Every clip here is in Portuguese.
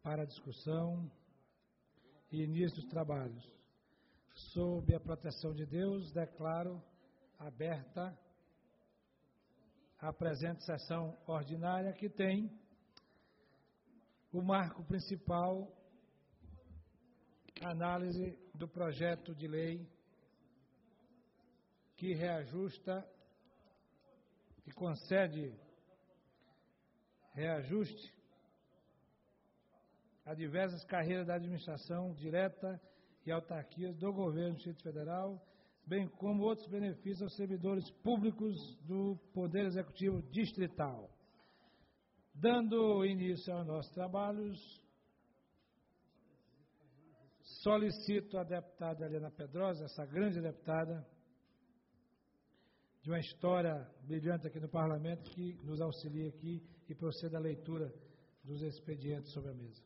para a discussão e início dos trabalhos. Sob a proteção de Deus, declaro aberta a presente sessão ordinária, que tem o marco principal, análise do projeto de lei que reajusta e concede reajuste a diversas carreiras da administração direta e autarquias do governo do Distrito Federal, bem como outros benefícios aos servidores públicos do Poder Executivo Distrital. Dando início aos nossos trabalhos, solicito a deputada Helena Pedrosa, essa grande deputada, de uma história brilhante aqui no Parlamento, que nos auxilie aqui e proceda à leitura dos expedientes sobre a mesa.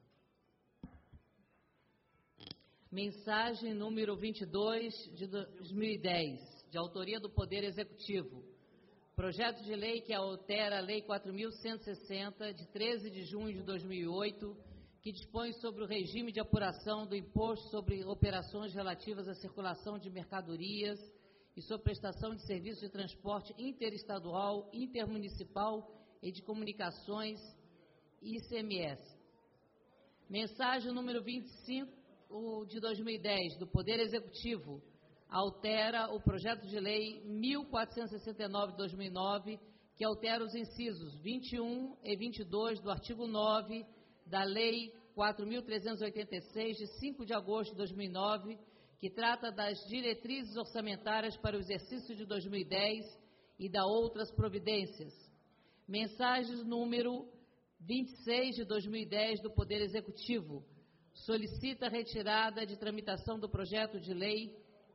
Mensagem número 22 de 2010, de autoria do Poder Executivo. Projeto de lei que altera a Lei 4.160, de 13 de junho de 2008, que dispõe sobre o regime de apuração do imposto sobre operações relativas à circulação de mercadorias e sobre prestação de serviços de transporte interestadual, intermunicipal e de comunicações, ICMS. Mensagem número 25 de 2010, do Poder Executivo, altera o projeto de lei 1469 de 2009, que altera os incisos 21 e 22 do artigo 9 da Lei 4.386, de 5 de agosto de 2009, que trata das diretrizes orçamentárias para o exercício de 2010 e da outras providências. Mensagens número 26 de 2010 do Poder Executivo, solicita a retirada de tramitação do projeto de lei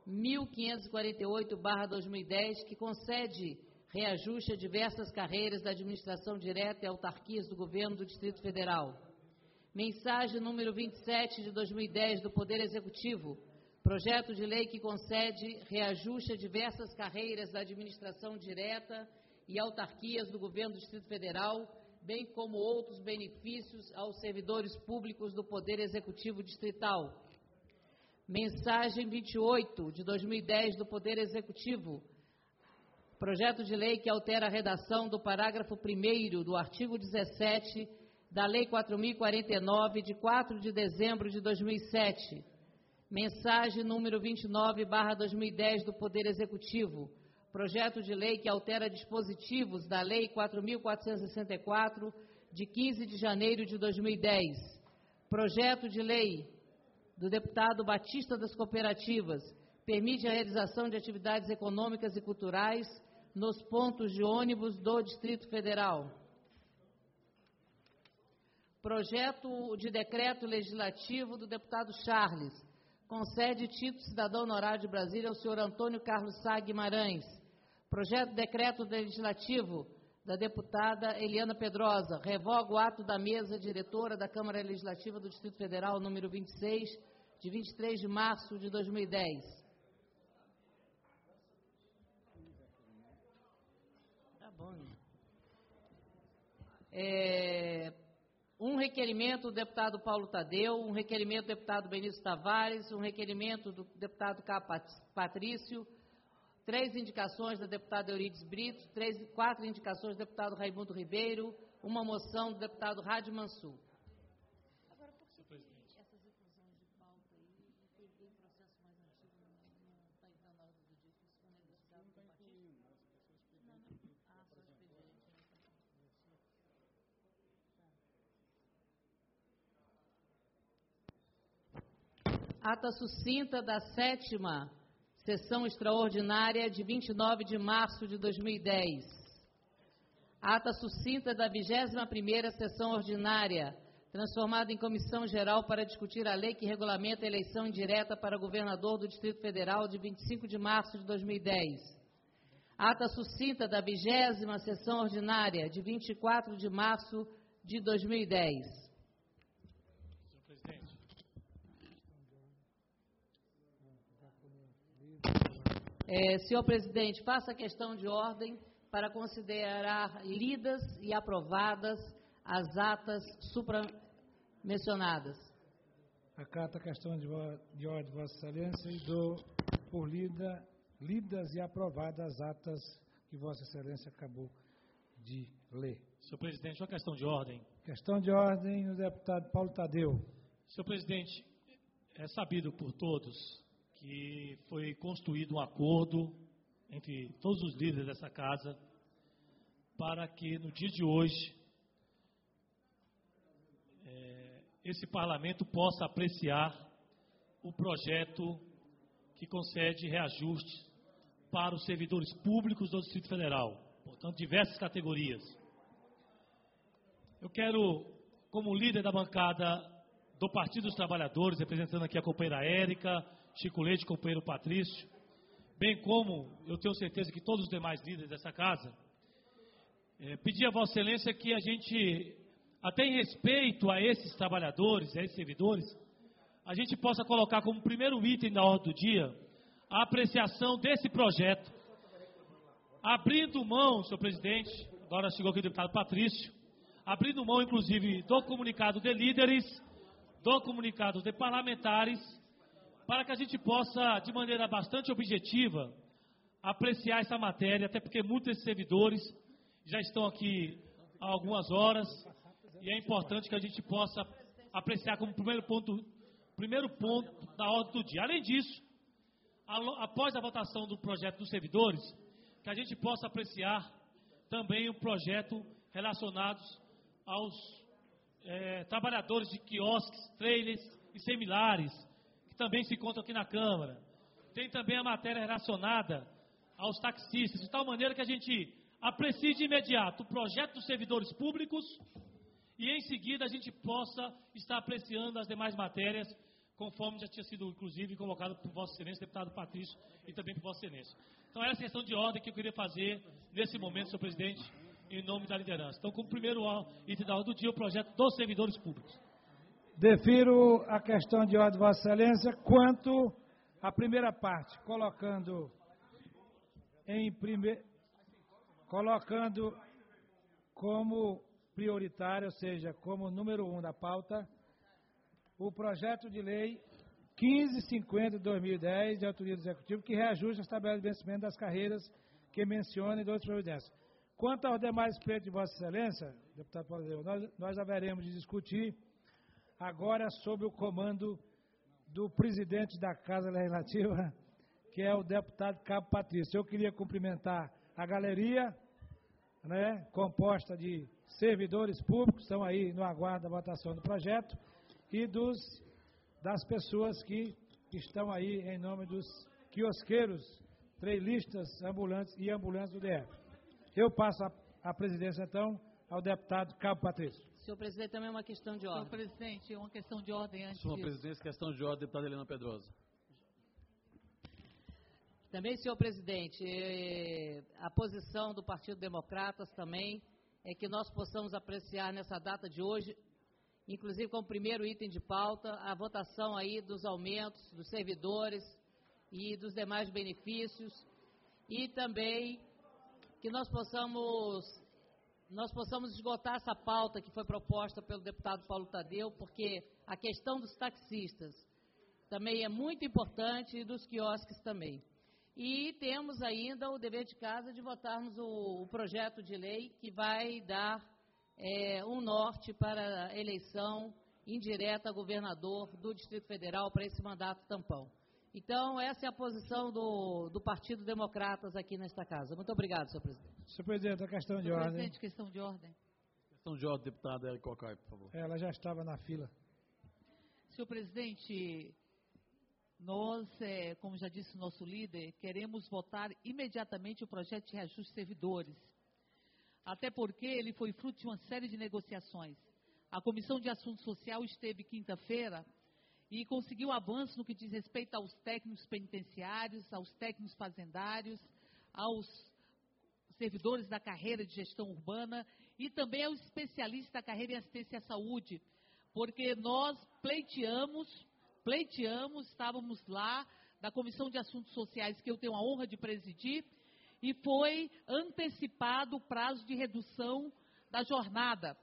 1548/2010, que concede reajuste a diversas carreiras da administração direta e autarquias do Governo do Distrito Federal. Mensagem número 27 de 2010 do Poder Executivo, projeto de lei que concede reajuste a diversas carreiras da administração direta e autarquias do Governo do Distrito Federal, bem como outros benefícios aos servidores públicos do Poder Executivo Distrital. Mensagem 28 de 2010 do Poder Executivo, projeto de lei que altera a redação do parágrafo 1º do artigo 17 da Lei 4.049, de 4 de dezembro de 2007. Mensagem número 29/2010 do Poder Executivo, projeto de lei que altera dispositivos da Lei 4.464, de 15 de janeiro de 2010. Projeto de lei do deputado Batista das Cooperativas, permite a realização de atividades econômicas e culturais nos pontos de ônibus do Distrito Federal. Projeto de decreto legislativo do deputado Charles, concede título de cidadão honorário de Brasília ao senhor Antônio Carlos Sá Guimarães. Projeto de decreto legislativo da deputada Eliana Pedrosa, revoga o ato da mesa diretora da Câmara Legislativa do Distrito Federal, número 26, de 23 de março de 2010. Tá bom, né? Um requerimento do deputado Paulo Tadeu, um requerimento do deputado Benício Tavares, um requerimento do deputado K. Patrício, 3 indicações da deputada Eurides Brito, 4 indicações do deputado Raimundo Ribeiro, uma moção do deputado Rádio Mansur. Agora, por que essas inclusões de pauta aí, tem processo mais antigo, não está entrando na ordem do dia, que isso foi negociado com o partido? Não. Ah, só expediente. Ata sucinta da 7ª sessão extraordinária de 29 de março de 2010. Ata sucinta da 21ª sessão ordinária, transformada em comissão geral para discutir a lei que regulamenta a eleição indireta para governador do Distrito Federal de 25 de março de 2010. Ata sucinta da 20ª sessão ordinária de 24 de março de 2010. Senhor presidente, faça a questão de ordem para considerar lidas e aprovadas as atas mencionadas. Acato a questão de ordem de Vossa Excelência e dou por lidas e aprovadas as atas que Vossa Excelência acabou de ler. Senhor presidente, uma questão de ordem. Questão de ordem, o deputado Paulo Tadeu. Senhor presidente, é sabido por todos que foi construído um acordo entre todos os líderes dessa casa para que no dia de hoje esse parlamento possa apreciar o projeto que concede reajuste para os servidores públicos do Distrito Federal, portanto, diversas categorias. Eu quero, como líder da bancada do Partido dos Trabalhadores, representando aqui a companheira Érica, Chico Leite, companheiro Patrício, bem como eu tenho certeza que todos os demais líderes dessa casa, pedir a Vossa Excelência que a gente, até em respeito a esses trabalhadores, a esses servidores, a gente possa colocar como primeiro item da ordem do dia a apreciação desse projeto, abrindo mão, senhor presidente, agora chegou aqui o deputado Patrício, abrindo mão, inclusive, do comunicado de líderes, do comunicado de parlamentares, para que a gente possa, de maneira bastante objetiva, apreciar essa matéria, até porque muitos desses servidores já estão aqui há algumas horas, e é importante que a gente possa apreciar como primeiro ponto da ordem do dia. Além disso, após a votação do projeto dos servidores, que a gente possa apreciar também o projeto relacionados aos trabalhadores de quiosques, trailers e similares, que também se encontram aqui na Câmara. Tem também a matéria relacionada aos taxistas, de tal maneira que a gente aprecie de imediato o projeto dos servidores públicos e, em seguida, a gente possa estar apreciando as demais matérias, conforme já tinha sido, inclusive, convocado por Vossa Excelência, deputado Patrício, e também por Vossa Excelência. Então, essa é a questão de ordem que eu queria fazer nesse momento, senhor presidente, em nome da liderança. Então, como primeiro item da ordem do dia, o projeto dos servidores públicos. Defiro a questão de ordem de Vossa Excelência quanto à primeira parte, colocando como prioritário, ou seja, como número 1 da pauta, o projeto de lei 1550 de 2010, de autoria do Executivo, que reajusta as tabelas de vencimento das carreiras que menciona e de outras providências. Quanto aos demais pleitos de Vossa Excelência, deputado Paulo Tadeu, nós haveremos de discutir agora sob o comando do presidente da Casa Legislativa, que é o deputado Cabo Patrício. Eu queria cumprimentar a galeria, composta de servidores públicos, estão aí no aguardo da votação do projeto, e das pessoas que estão aí em nome dos quiosqueiros, trailistas, ambulantes e ambulantes do DF. Eu passo a presidência, então, ao deputado Cabo Patrício. Senhor presidente, também uma questão de ordem. Senhor presidente, uma questão de ordem antes. Senhor presidente, questão de ordem, deputada Helena Pedrosa. Também, senhor presidente, a posição do Partido Democratas também é que nós possamos apreciar nessa data de hoje, inclusive como primeiro item de pauta, a votação aí dos aumentos dos servidores e dos demais benefícios, e também que nós possamos esgotar essa pauta que foi proposta pelo deputado Paulo Tadeu, porque a questão dos taxistas também é muito importante e dos quiosques também. E temos ainda o dever de casa de votarmos o projeto de lei que vai dar um norte para a eleição indireta a governador do Distrito Federal para esse mandato tampão. Então, essa é a posição do Partido Democratas aqui nesta casa. Muito obrigado, senhor presidente. Senhor presidente, a questão de Senhor ordem. presidente, questão de ordem. Questão de ordem, deputada Érica Cocai, por favor. Ela já estava na fila. Senhor presidente, nós, como já disse o nosso líder, queremos votar imediatamente o projeto de reajuste de servidores. Até porque ele foi fruto de uma série de negociações. A Comissão de Assuntos Social esteve quinta-feira e conseguiu avanço no que diz respeito aos técnicos penitenciários, aos técnicos fazendários, aos servidores da carreira de gestão urbana e também aos especialistas da carreira em assistência à saúde, porque nós pleiteamos, estávamos lá, da Comissão de Assuntos Sociais, que eu tenho a honra de presidir, e foi antecipado o prazo de redução da jornada.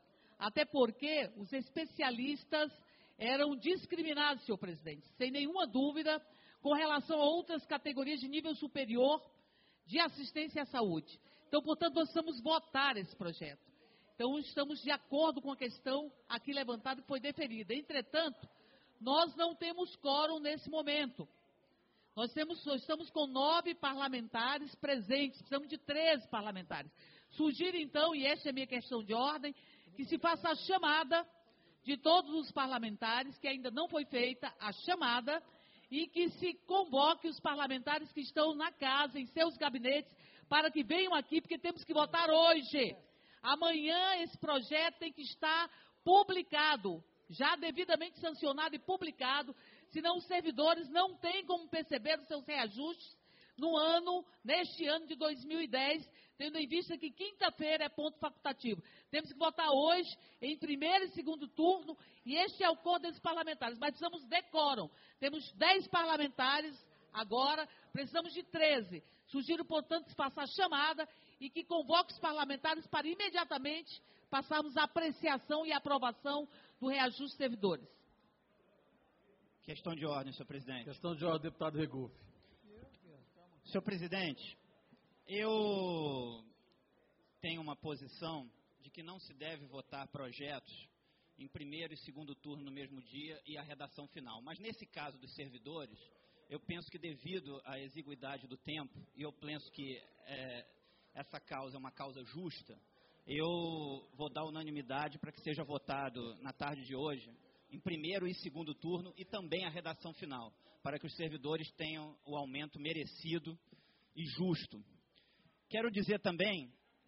até porque os especialistas eram discriminados, senhor presidente, sem nenhuma dúvida, com relação a outras categorias de nível superior de assistência à saúde. Então, portanto, nós precisamos votar esse projeto. Então, estamos de acordo com a questão aqui levantada que foi deferida. Entretanto, nós não temos quórum nesse momento. Nós estamos com 9 parlamentares presentes, precisamos de 13 parlamentares. Sugiro, então, e esta é a minha questão de ordem, que se faça a chamada de todos os parlamentares, que ainda não foi feita a chamada, e que se convoque os parlamentares que estão na casa, em seus gabinetes, para que venham aqui, porque temos que votar hoje. Amanhã esse projeto tem que estar publicado, já devidamente sancionado e publicado, senão os servidores não têm como perceber os seus reajustes neste ano de 2010, tendo em vista que quinta-feira é ponto facultativo. Temos que votar hoje, em primeiro e segundo turno, e este é o acordo desses parlamentares. Mas precisamos de quórum. Temos 10 parlamentares agora, precisamos de 13. Sugiro, portanto, que se faça a chamada e que convoque os parlamentares para imediatamente passarmos a apreciação e aprovação do reajuste de servidores. Questão de ordem, senhor presidente. Questão de ordem, deputado Regufe. Senhor presidente, eu tenho uma posição de que não se deve votar projetos em primeiro e segundo turno no mesmo dia e a redação final. Mas nesse caso dos servidores, eu penso que devido à exiguidade do tempo, e eu penso que essa causa é uma causa justa, eu vou dar unanimidade para que seja votado na tarde de hoje, em primeiro e segundo turno, e também a redação final, para que os servidores tenham o aumento merecido e justo. Quero dizer também,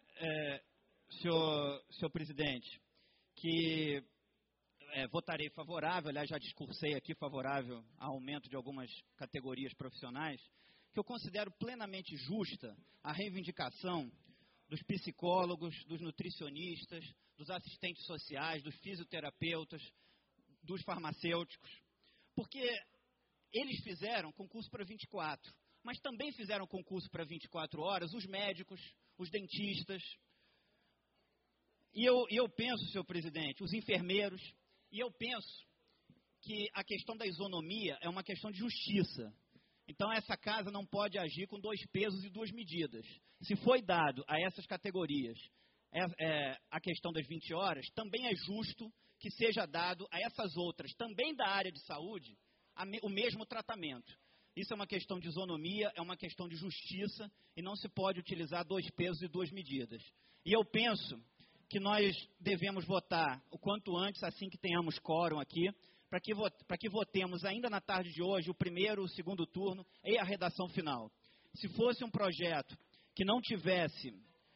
senhor presidente, que votarei favorável, aliás, já discursei aqui favorável ao aumento de algumas categorias profissionais, que eu considero plenamente justa a reivindicação dos psicólogos, dos nutricionistas, dos assistentes sociais, dos fisioterapeutas, dos farmacêuticos, porque eles fizeram concurso para 24, mas também fizeram concurso para 24 horas os médicos, os dentistas, e eu penso, senhor presidente, os enfermeiros, e eu penso que a questão da isonomia é uma questão de justiça. Então, essa casa não pode agir com 2 pesos e 2 medidas. Se foi dado a essas categorias a questão das 20 horas, também é justo que seja dado a essas outras, também da área de saúde, o mesmo tratamento. Isso é uma questão de isonomia, é uma questão de justiça, e não se pode utilizar 2 pesos e 2 medidas. E eu penso que nós devemos votar o quanto antes, assim que tenhamos quórum aqui, para que votemos ainda na tarde de hoje o primeiro, o segundo turno e a redação final. Se fosse um projeto que não tivesse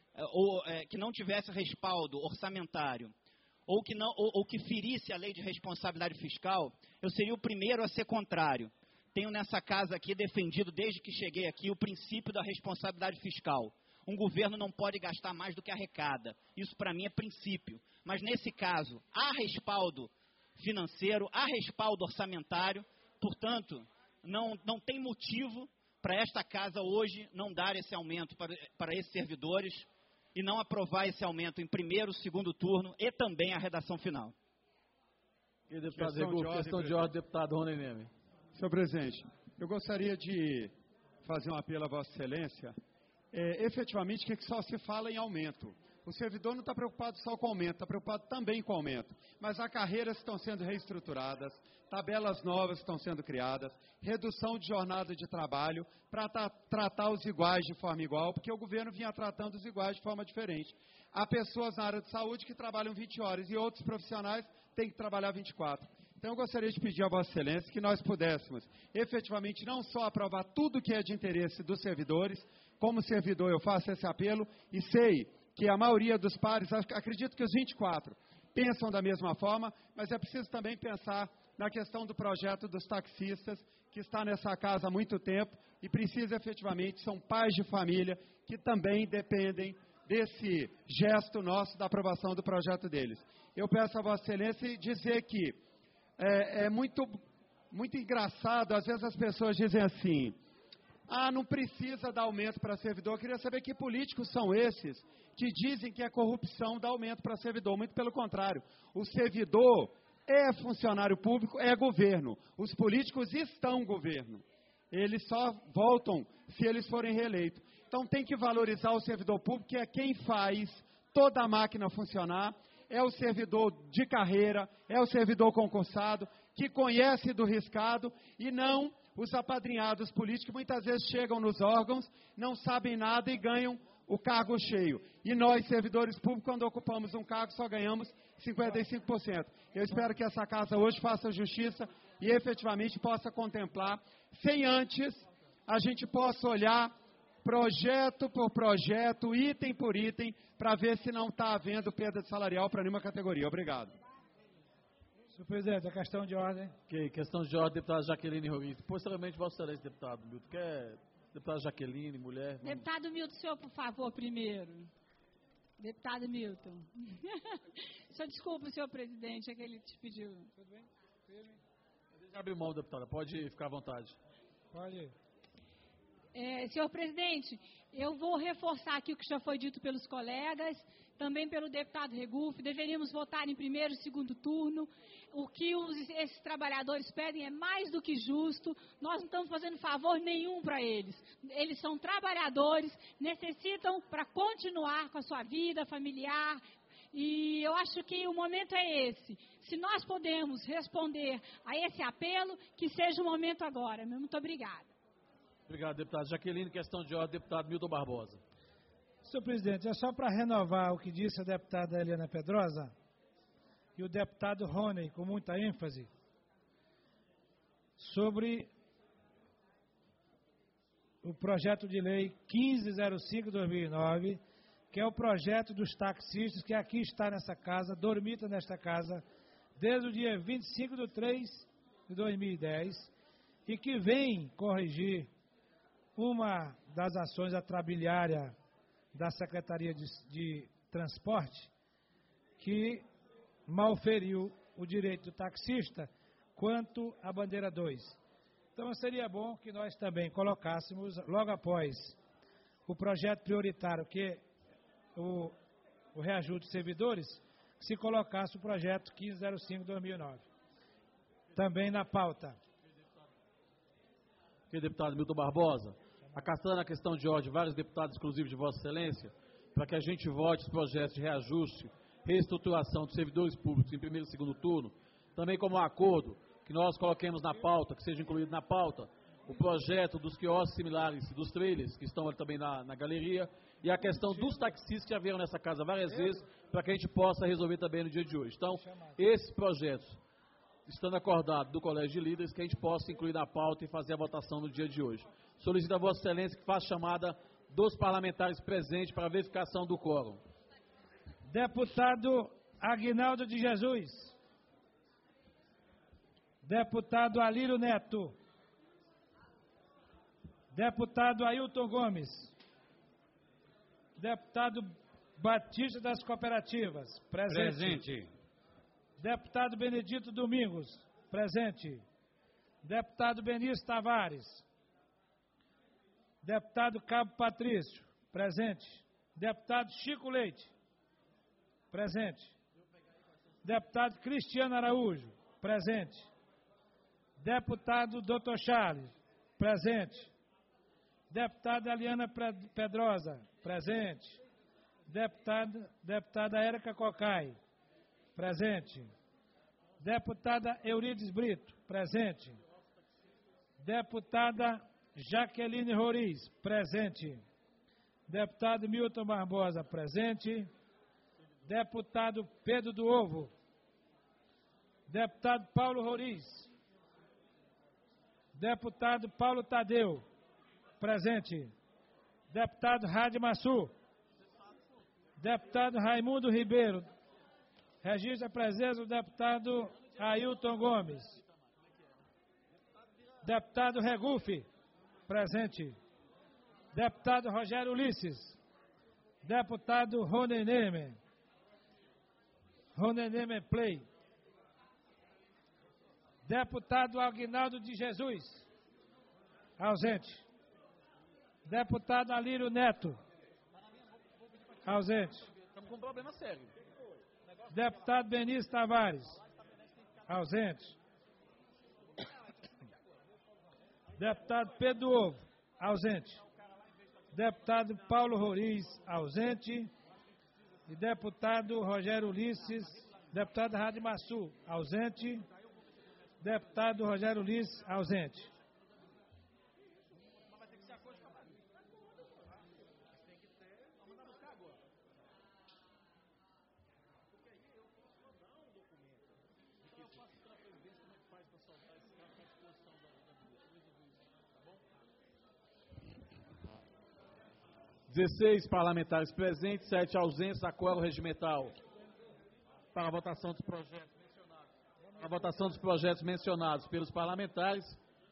respaldo orçamentário ou que ferisse a lei de responsabilidade fiscal, eu seria o primeiro a ser contrário. Tenho nessa casa aqui defendido desde que cheguei aqui o princípio da responsabilidade fiscal. Um governo não pode gastar mais do que arrecada. Isso para mim é princípio. Mas nesse caso, há respaldo financeiro, há respaldo orçamentário, portanto, não tem motivo para esta casa hoje não dar esse aumento para esses servidores e não aprovar esse aumento em primeiro, segundo turno e também a redação final. E deputado Regufe, questão de ordem, deputado Rony Neme. Senhor presidente, eu gostaria de fazer um apelo a Vossa Excelência. Efetivamente, que só se fala em aumento. O servidor não está preocupado só com o aumento, está preocupado também com o aumento. Mas há carreiras que estão sendo reestruturadas, tabelas novas estão sendo criadas, redução de jornada de trabalho para tratar os iguais de forma igual, porque o governo vinha tratando os iguais de forma diferente. Há pessoas na área de saúde que trabalham 20 horas e outros profissionais têm que trabalhar 24. Então, eu gostaria de pedir a Vossa Excelência que nós pudéssemos, efetivamente, não só aprovar tudo que é de interesse dos servidores, como servidor eu faço esse apelo e sei que a maioria dos pares, acredito que os 24, pensam da mesma forma, mas é preciso também pensar na questão do projeto dos taxistas, que está nessa casa há muito tempo e precisa efetivamente, são pais de família que também dependem desse gesto nosso da aprovação do projeto deles. Eu peço a Vossa Excelência dizer que é muito engraçado, às vezes as pessoas dizem assim, Ah, não precisa dar aumento para servidor. Eu queria saber que políticos são esses que dizem que é corrupção dar aumento para servidor. Muito pelo contrário. O servidor é funcionário público, é governo. Os políticos estão governo. Eles só voltam se eles forem reeleitos. Então tem que valorizar o servidor público, que é quem faz toda a máquina funcionar. É o servidor de carreira, é o servidor concursado, que conhece do riscado e não os apadrinhados políticos que muitas vezes chegam nos órgãos, não sabem nada e ganham o cargo cheio. E nós, servidores públicos, quando ocupamos um cargo, só ganhamos 55%. Eu espero que essa casa hoje faça justiça e efetivamente possa contemplar, sem antes a gente possa olhar projeto por projeto, item por item, para ver se não está havendo perda salarial para nenhuma categoria. Obrigado. Senhor presidente, a questão de ordem. Ok, questão de ordem, deputada Jaqueline Roriz. Posteriormente, Vossa Excelência, deputado Milton. Quer deputada Jaqueline, mulher? Vamos. Deputado Milton, senhor, por favor, primeiro. Deputado Milton. Senhor, desculpa, senhor presidente, é que ele te pediu. Tudo bem? Firme? Abre mão, deputada. Pode ficar à vontade. Pode. Senhor presidente, eu vou reforçar aqui o que já foi dito pelos colegas, também pelo deputado Regufe. Deveríamos votar em primeiro e segundo turno. O que esses trabalhadores pedem é mais do que justo. Nós não estamos fazendo favor nenhum para eles. Eles são trabalhadores, necessitam para continuar com a sua vida familiar. E eu acho que o momento é esse. Se nós podemos responder a esse apelo, que seja o momento agora. Muito obrigada. Obrigado, deputado Jaqueline. Questão de ordem, deputado Milton Barbosa. Senhor presidente, é só para renovar o que disse a deputada Eliana Pedrosa e o deputado Rony, com muita ênfase, sobre o projeto de lei 1505/2009, que é o projeto dos taxistas, que aqui está nessa casa, dormita nesta casa, desde o dia 25/3/2010, e que vem corrigir uma das ações atrabiliárias da Secretaria de Transporte, que malferiu o direito do taxista quanto à bandeira 2. Então seria bom que nós também colocássemos, logo após o projeto prioritário, que é o reajuste de servidores, que se colocasse o projeto 1505/2009. Também na pauta. Ok, deputado Milton Barbosa. Acatando a questão de ordem, vários deputados exclusivos de Vossa Excelência, para que a gente vote os projetos de reajuste, reestruturação dos servidores públicos em primeiro e segundo turno, também como um acordo que nós coloquemos na pauta, que seja incluído na pauta, o projeto dos quiosques similares, dos trailers, que estão ali também na galeria, e a questão dos taxistas que já vieram nessa casa várias vezes, para que a gente possa resolver também no dia de hoje. Então, esses projetos, estando acordado do Colégio de Líderes, que a gente possa incluir na pauta e fazer a votação no dia de hoje. Solicito a Vossa Excelência que faça chamada dos parlamentares presentes para a verificação do quórum. Deputado Aguinaldo de Jesus. Deputado Alírio Neto. Deputado Ailton Gomes. Deputado Batista das Cooperativas. Presente. Deputado Benedito Domingos. Presente. Deputado Benício Tavares. Deputado Cabo Patrício. Presente. Deputado Chico Leite. Presente. Deputado Cristiano Araújo. Presente. Deputado Dr. Charles. Presente. Deputada Eliana Pedrosa. Presente. Deputada Érica Cocai. Presente. Deputada Eurides Brito. Presente. Deputada Jaqueline Roriz. Presente. Deputado Milton Barbosa. Presente. Deputado Pedro do Ovo. Deputado Paulo Roriz. Deputado Paulo Tadeu. Presente. Deputado Rádio Massu. Deputado Raimundo Ribeiro. Registra a presença do deputado Ailton Gomes. Deputado Regufe. Presente. Deputado Rogério Ulisses. Deputado Roneneme. Roneneme Play. Deputado Aguinaldo de Jesus. Ausente. Deputado Alírio Neto. Ausente. Estamos com um problema sério. Deputado Benício Tavares. Ausente. Deputado Pedro Ovo. Ausente. Deputado Paulo Roriz. Ausente. E deputado Rogério Ulisses. Deputado Rádio Massu. Ausente. Deputado Rogério Ulisses. Ausente. Dezesseis parlamentares presentes, 7 ausentes, acordo regimental. Para a votação dos projetos mencionados. Para a votação dos projetos mencionados pelos parlamentares.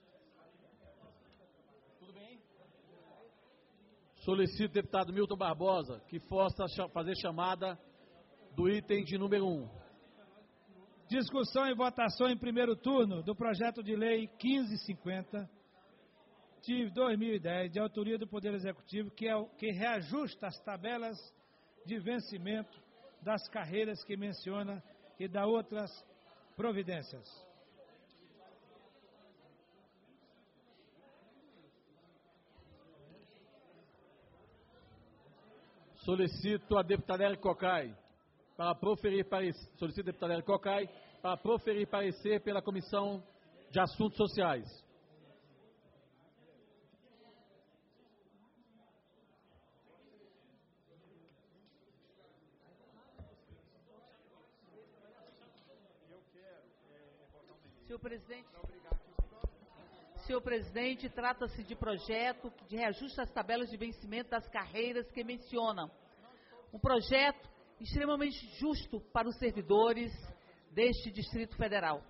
Tudo bem? Solicito o deputado Milton Barbosa que possa fazer chamada do item de número 1. Discussão e votação em primeiro turno do projeto de lei 1550 de 2010, de autoria do Poder Executivo, que reajusta as tabelas de vencimento das carreiras que menciona e dá outras providências. Solicito a deputada Érica Cocai para proferir parecer pela Comissão de Assuntos Sociais. Senhor presidente, trata-se de projeto de reajuste às tabelas de vencimento das carreiras que mencionam. Um projeto extremamente justo para os servidores deste Distrito Federal.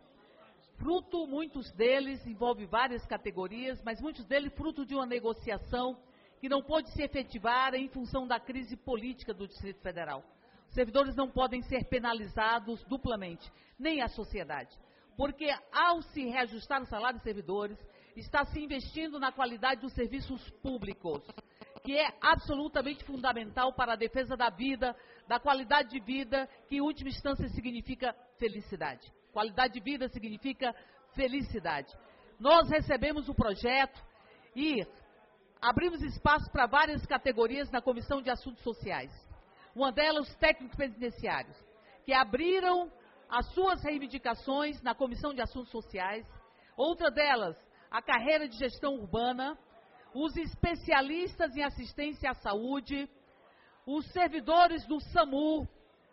Muitos deles envolvem várias categorias, mas muitos deles fruto de uma negociação que não pôde se efetivar em função da crise política do Distrito Federal. Os servidores não podem ser penalizados duplamente, nem a sociedade. Porque ao se reajustar o salário dos servidores, está se investindo na qualidade dos serviços públicos, que é absolutamente fundamental para a defesa da vida, da qualidade de vida, que em última instância significa felicidade. Qualidade de vida significa felicidade. Nós recebemos o projeto e abrimos espaço para várias categorias na Comissão de Assuntos Sociais. Uma delas, os técnicos penitenciários, que abriram as suas reivindicações na Comissão de Assuntos Sociais. Outra delas, a carreira de gestão urbana, os especialistas em assistência à saúde, os servidores do SAMU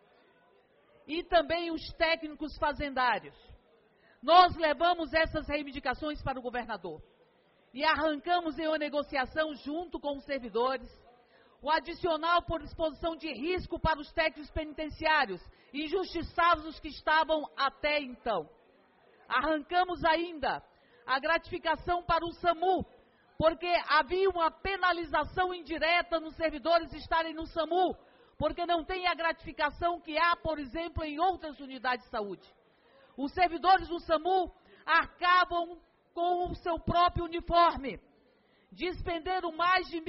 e também os técnicos fazendários. Nós levamos essas reivindicações para o governador e arrancamos em uma negociação junto com os servidores o adicional por exposição de risco para os técnicos penitenciários, injustiçados os que estavam até então. Arrancamos ainda a gratificação para o SAMU, porque havia uma penalização indireta nos servidores estarem no SAMU, porque não tem a gratificação que há, por exemplo, em outras unidades de saúde. Os servidores do SAMU arcavam com o seu próprio uniforme, despenderam mais de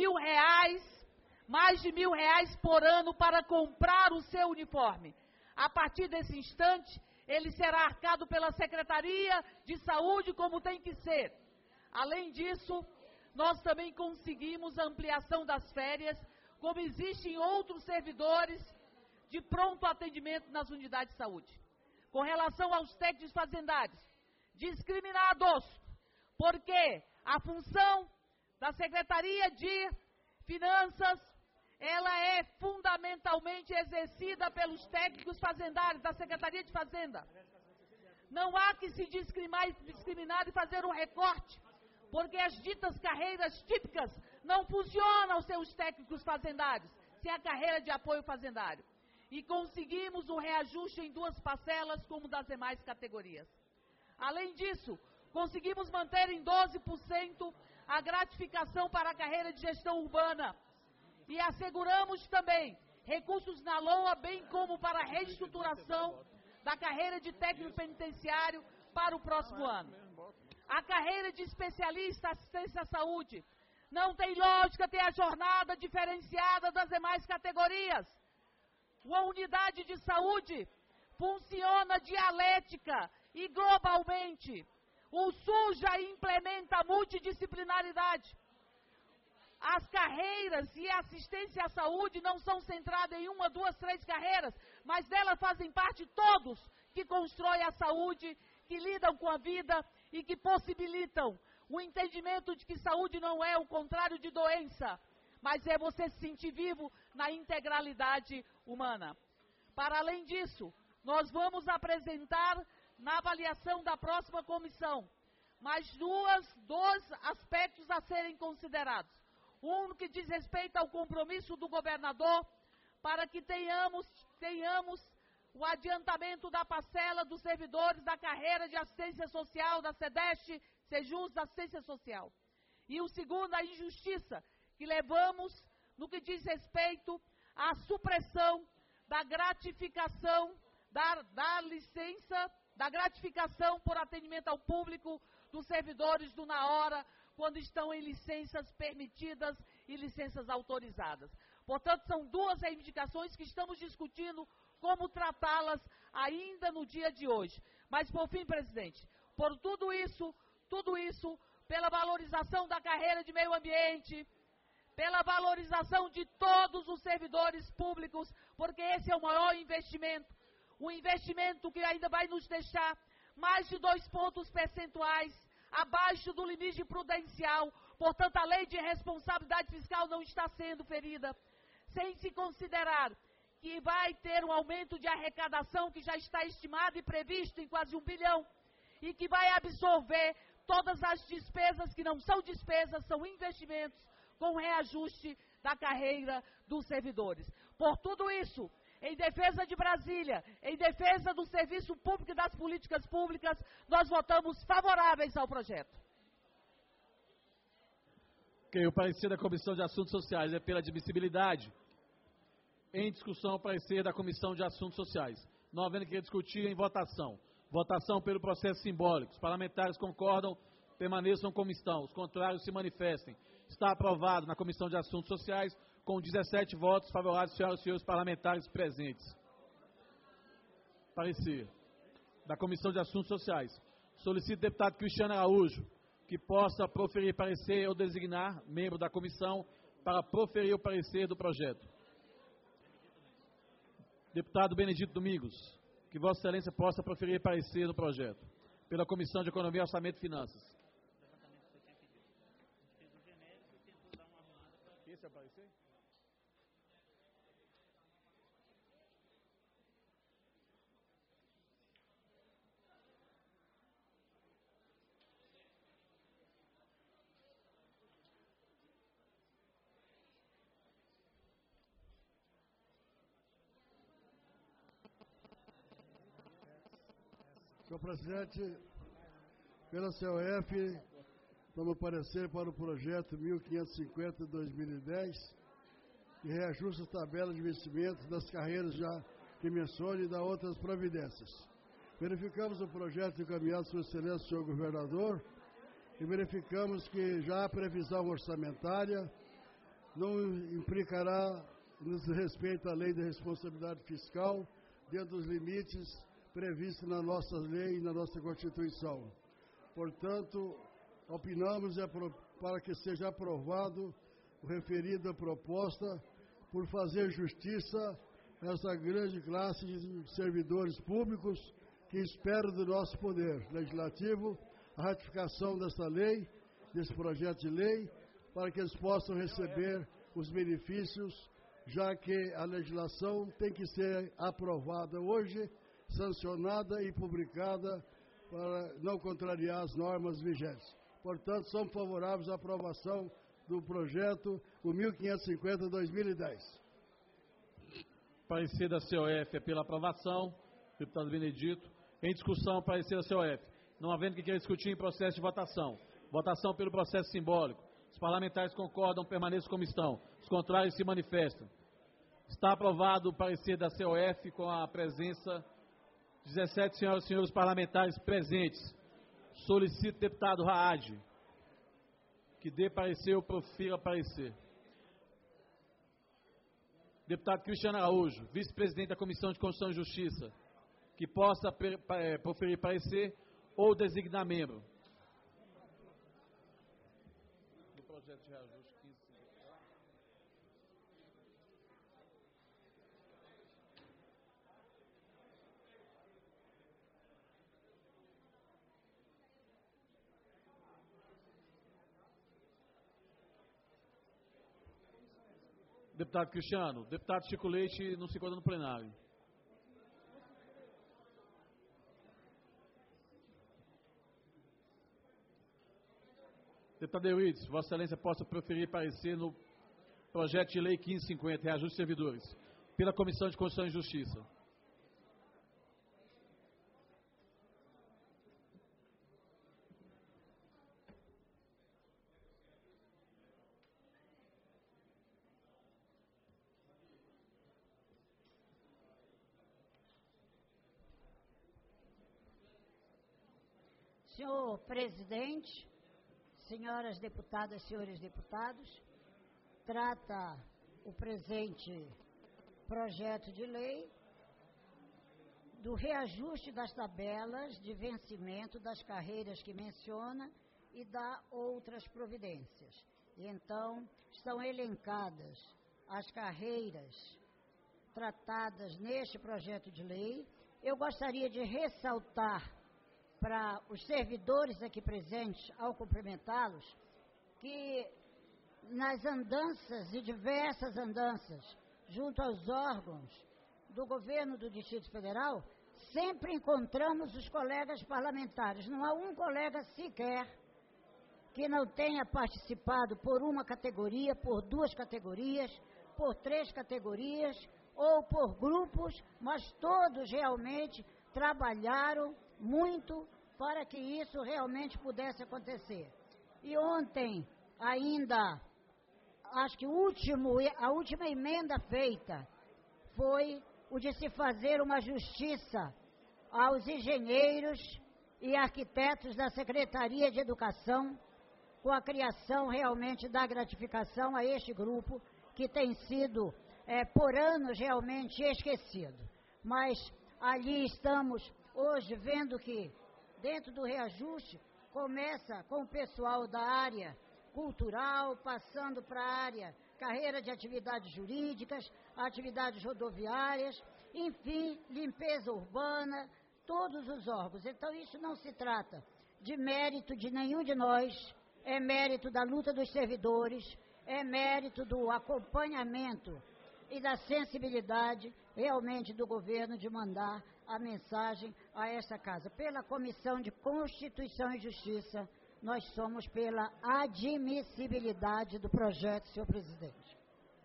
R$1.000 por ano para comprar o seu uniforme. A partir desse instante, ele será arcado pela Secretaria de Saúde como tem que ser. Além disso, nós também conseguimos a ampliação das férias, como existem outros servidores de pronto atendimento nas unidades de saúde. Com relação aos técnicos fazendários, discriminados, porque a função da Secretaria de Finanças, ela é fundamentalmente exercida pelos técnicos fazendários da Secretaria de Fazenda. Não há que se discriminar e fazer um recorte, porque as ditas carreiras típicas não funcionam sem os técnicos fazendários, sem a carreira de apoio fazendário. E conseguimos um reajuste em 2 parcelas, como das demais categorias. Além disso, conseguimos manter em 12% a gratificação para a carreira de gestão urbana. E asseguramos também recursos na LOA, bem como para a reestruturação da carreira de técnico penitenciário para o próximo ano. A carreira de especialista em assistência à saúde, Não tem lógica ter a jornada diferenciada das demais categorias. Uma unidade de saúde funciona dialética e globalmente. O SUS já implementa a multidisciplinaridade. As carreiras e a assistência à saúde não são centradas em uma, duas, três carreiras, mas delas fazem parte todos que constroem a saúde, que lidam com a vida e que possibilitam o entendimento de que saúde não é o contrário de doença, mas é você se sentir vivo na integralidade humana. Para além disso, nós vamos apresentar na avaliação da próxima comissão mais dois aspectos a serem considerados. Um que diz respeito ao compromisso do governador para que tenhamos o adiantamento da parcela dos servidores da carreira de assistência social, da SEDEST, SEJUS, da assistência social. E o segundo, a injustiça que levamos no que diz respeito à supressão da gratificação, da licença, da gratificação por atendimento ao público dos servidores do Na Hora, quando estão em licenças permitidas e licenças autorizadas. Portanto, são duas reivindicações que estamos discutindo como tratá-las ainda no dia de hoje. Mas, por fim, presidente, por tudo isso, pela valorização da carreira de meio ambiente, pela valorização de todos os servidores públicos, porque esse é o maior investimento, um investimento que ainda vai nos deixar mais de 2 pontos percentuais abaixo do limite prudencial. Portanto, a lei de responsabilidade fiscal não está sendo ferida, sem se considerar que vai ter um aumento de arrecadação que já está estimado e previsto em quase 1 bilhão, e que vai absorver todas as despesas que não são despesas, são investimentos com reajuste da carreira dos servidores. Por tudo isso, em defesa de Brasília, em defesa do serviço público e das políticas públicas, nós votamos favoráveis ao projeto. Ok, o parecer da Comissão de Assuntos Sociais é pela admissibilidade. Em discussão, o parecer da Comissão de Assuntos Sociais. Não havendo que discutir, em votação. Votação pelo processo simbólico. Os parlamentares concordam, permaneçam como estão. Os contrários se manifestem. Está aprovado na Comissão de Assuntos Sociais, com 17 votos favoráveis, senhoras e senhores parlamentares presentes. Parecer da Comissão de Assuntos Sociais. Solicito ao deputado Cristiano Araújo que possa proferir parecer ou designar membro da comissão para proferir o parecer do projeto. Deputado Benedito Domingos, que Vossa Excelência possa proferir parecer do projeto. Pela Comissão de Economia, Orçamento e Finanças. Esse é o parecer? Senhor presidente, pela COF, vamos parecer para o projeto 1550-2010, que reajusta as tabelas de vencimentos das carreiras já que mencione e dá outras providências. Verificamos o projeto encaminhado por excelência, senhor governador, e verificamos que já a previsão orçamentária não implicará no respeito à lei da responsabilidade fiscal, dentro dos limites previstos na nossa lei e na nossa Constituição. Portanto, opinamos para que seja aprovado o referido à proposta por fazer justiça a essa grande classe de servidores públicos que esperam do nosso poder legislativo a ratificação dessa lei, desse projeto de lei, para que eles possam receber os benefícios, já que a legislação tem que ser aprovada hoje, sancionada e publicada para não contrariar as normas vigentes. Portanto, somos favoráveis à aprovação do projeto, o 1550-2010. Parecer da COF é pela aprovação. Deputado Benedito. Em discussão, parecer da COF. Não havendo que queira discutir em processo de votação. Votação pelo processo simbólico. Os parlamentares concordam, permaneçam como estão. Os contrários se manifestam. Está aprovado o parecer da COF com a presença de 17 senhoras e senhores parlamentares presentes. Solicito, deputado Raad, que que dê parecer ou profira parecer. Deputado Cristiano Araújo, vice-presidente da Comissão de Constituição e Justiça, que possa proferir parecer ou designar membro. Do projeto de reajuste 15. Deputado Cristiano, deputado Chico Leite não se encontra no plenário. Deputado Eurídice, Vossa Excelência possa proferir parecer no projeto de lei 1550, reajuste de servidores, pela Comissão de Constituição e Justiça. Senhor presidente, senhoras deputadas, senhores deputados, trata o presente projeto de lei do reajuste das tabelas de vencimento das carreiras que menciona e dá outras providências. E então, estão elencadas as carreiras tratadas neste projeto de lei. Eu gostaria de ressaltar para os servidores aqui presentes, ao cumprimentá-los, que nas andanças e diversas andanças junto aos órgãos do governo do Distrito Federal, sempre encontramos os colegas parlamentares. Não há um colega sequer que não tenha participado por uma categoria, por duas categorias, por três categorias ou por grupos, mas todos realmente trabalharam muito para que isso realmente pudesse acontecer. E ontem, ainda, acho que a última emenda feita foi o de se fazer uma justiça aos engenheiros e arquitetos da Secretaria de Educação, com a criação realmente da gratificação a este grupo, que tem sido, por anos, realmente esquecido. Mas ali estamos hoje vendo que, dentro do reajuste, começa com o pessoal da área cultural, passando para a área carreira de atividades jurídicas, atividades rodoviárias, enfim, limpeza urbana, todos os órgãos. Então, isso não se trata de mérito de nenhum de nós, é mérito da luta dos servidores, é mérito do acompanhamento e da sensibilidade realmente do governo de mandar a mensagem a esta casa. Pela Comissão de Constituição e Justiça, nós somos pela admissibilidade do projeto, senhor presidente.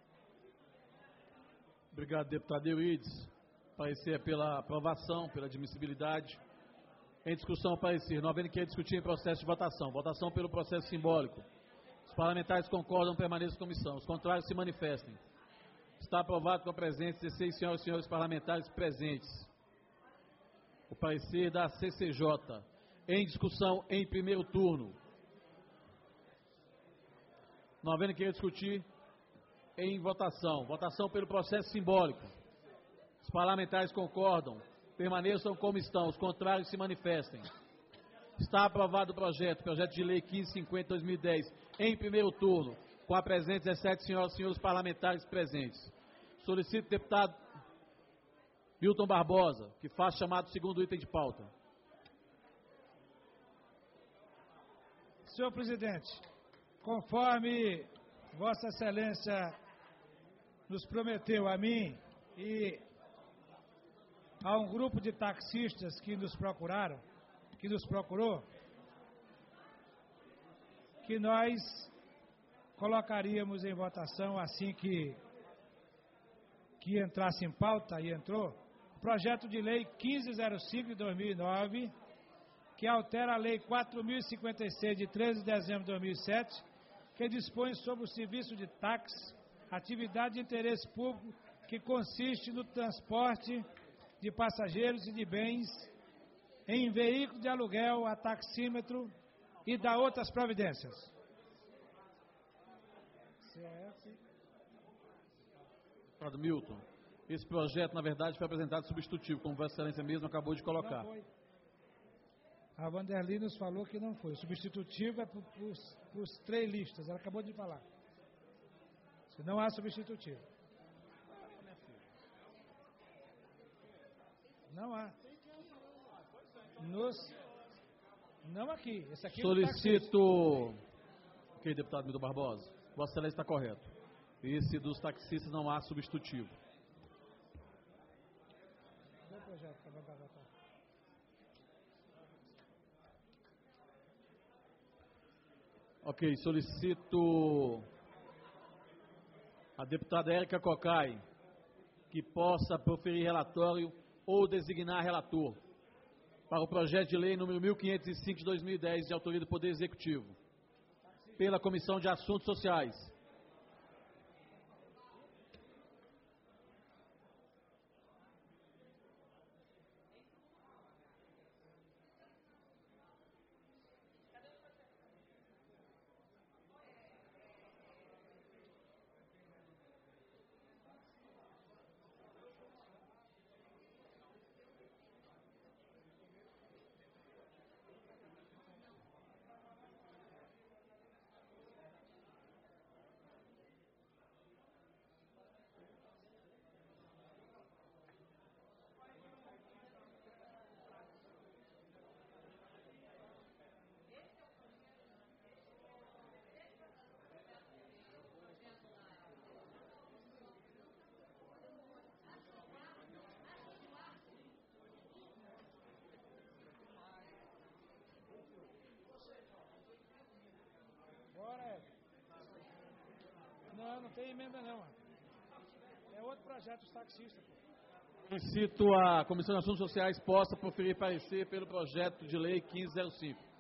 Obrigado, deputado Eurídice. Parecer pela aprovação, pela admissibilidade. Em discussão, parecer. Não havendo que discutir em processo de votação. Votação pelo processo simbólico. Os parlamentares concordam, permaneçam em comissão. Os contrários se manifestem. Está aprovado com a presença de 16 senhoras e senhores parlamentares presentes. O parecer da CCJ. Em discussão em primeiro turno. Não havendo que discutir em votação. Votação pelo processo simbólico. Os parlamentares concordam, permaneçam como estão. Os contrários se manifestem. Está aprovado o projeto de lei 1550/2010, em primeiro turno, com a presença de 17 senhoras e senhores parlamentares presentes. Solicito o deputado Milton Barbosa, que faça chamado segundo item de pauta. Senhor presidente, conforme Vossa Excelência nos prometeu a mim e a um grupo de taxistas que nos procurou, que nós colocaríamos em votação assim que entrasse em pauta, e entrou, o projeto de lei 1505 de 2009, que altera a lei 4.056 de 13 de dezembro de 2007, que dispõe sobre o serviço de táxi, atividade de interesse público que consiste no transporte de passageiros e de bens em veículo de aluguel a taxímetro e da outras providências. CEF. Deputado Milton, esse projeto, na verdade, foi apresentado substitutivo, como Vossa Excelência mesmo acabou de colocar. Não foi. A Vanderly nos falou que não foi. O substitutivo é para os trailistas. Ela acabou de falar. Não há substitutivo. Não há. Não aqui. Esse aqui Solicito... Ok, deputado Milton Barbosa. Vossa Excelência está correto. Esse dos taxistas não há substitutivo. Ok, solicito a deputada Érica Cocai que possa proferir relatório ou designar relator para o projeto de lei número 1505 de 2010, de autoria do Poder Executivo, pela Comissão de Assuntos Sociais. Não tem emenda não. É outro projeto dos taxistas. Solicito a Comissão de Assuntos Sociais possa proferir parecer pelo projeto de lei 1505.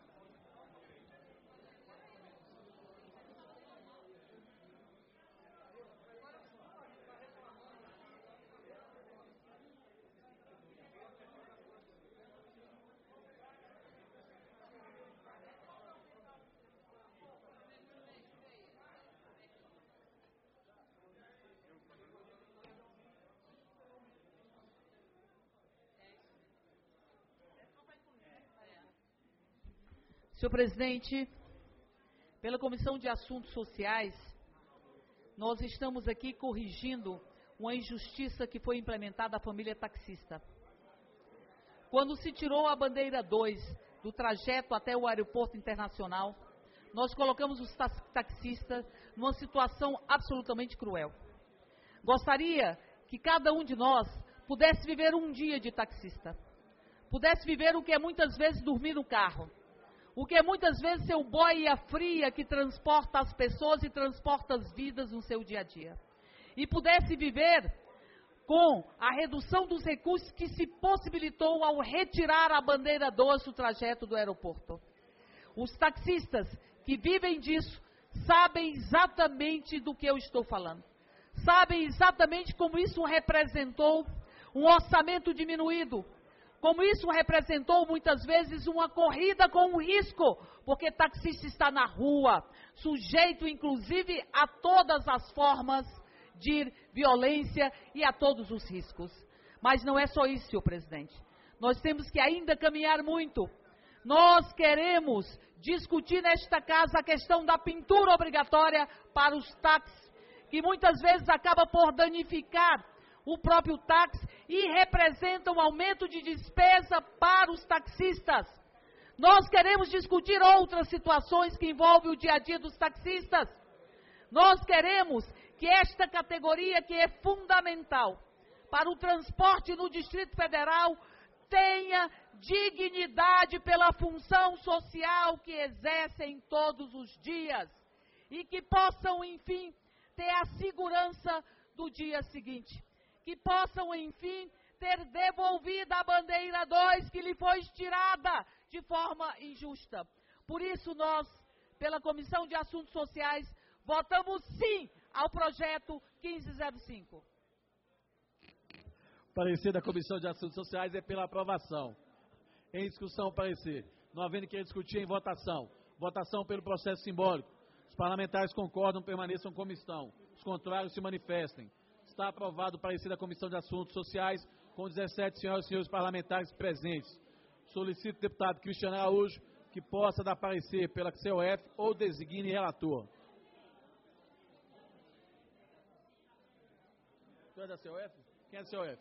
Senhor presidente, pela Comissão de Assuntos Sociais, nós estamos aqui corrigindo uma injustiça que foi implementada à família taxista. Quando se tirou a bandeira 2 do trajeto até o aeroporto internacional, nós colocamos os taxistas numa situação absolutamente cruel. Gostaria que cada um de nós pudesse viver um dia de taxista, pudesse viver o que é muitas vezes dormir no carro, o que é muitas vezes ser o boia fria que transporta as pessoas e transporta as vidas no seu dia a dia. E pudesse viver com a redução dos recursos que se possibilitou ao retirar a bandeira 2 do trajeto do aeroporto. Os taxistas que vivem disso sabem exatamente do que eu estou falando. Sabem exatamente como isso representou um orçamento diminuído, como isso representou muitas vezes uma corrida com um risco, porque taxista está na rua, sujeito inclusive a todas as formas de violência e a todos os riscos. Mas não é só isso, senhor presidente. Nós temos que ainda caminhar muito. Nós queremos discutir nesta casa a questão da pintura obrigatória para os táxis, que muitas vezes acaba por danificar o próprio táxi e representa um aumento de despesa para os taxistas. Nós queremos discutir outras situações que envolvem o dia a dia dos taxistas. Nós queremos que esta categoria, que é fundamental para o transporte no Distrito Federal, tenha dignidade pela função social que exercem todos os dias e que possam, enfim, ter a segurança do dia seguinte. Que possam, enfim, ter devolvido a bandeira 2 que lhe foi tirada de forma injusta. Por isso nós, pela Comissão de Assuntos Sociais, votamos sim ao projeto 1505. O parecer da Comissão de Assuntos Sociais é pela aprovação. Em discussão, o parecer. Não havendo que discutir em votação. Votação pelo processo simbólico. Os parlamentares concordam, permaneçam como estão. Os contrários se manifestem. Está aprovado o parecer da Comissão de Assuntos Sociais, com 17 senhoras e senhores parlamentares presentes. Solicito ao deputado Cristiano Araújo que possa dar parecer pela COF ou designe relator. Tu é da COF? Quem é da COF?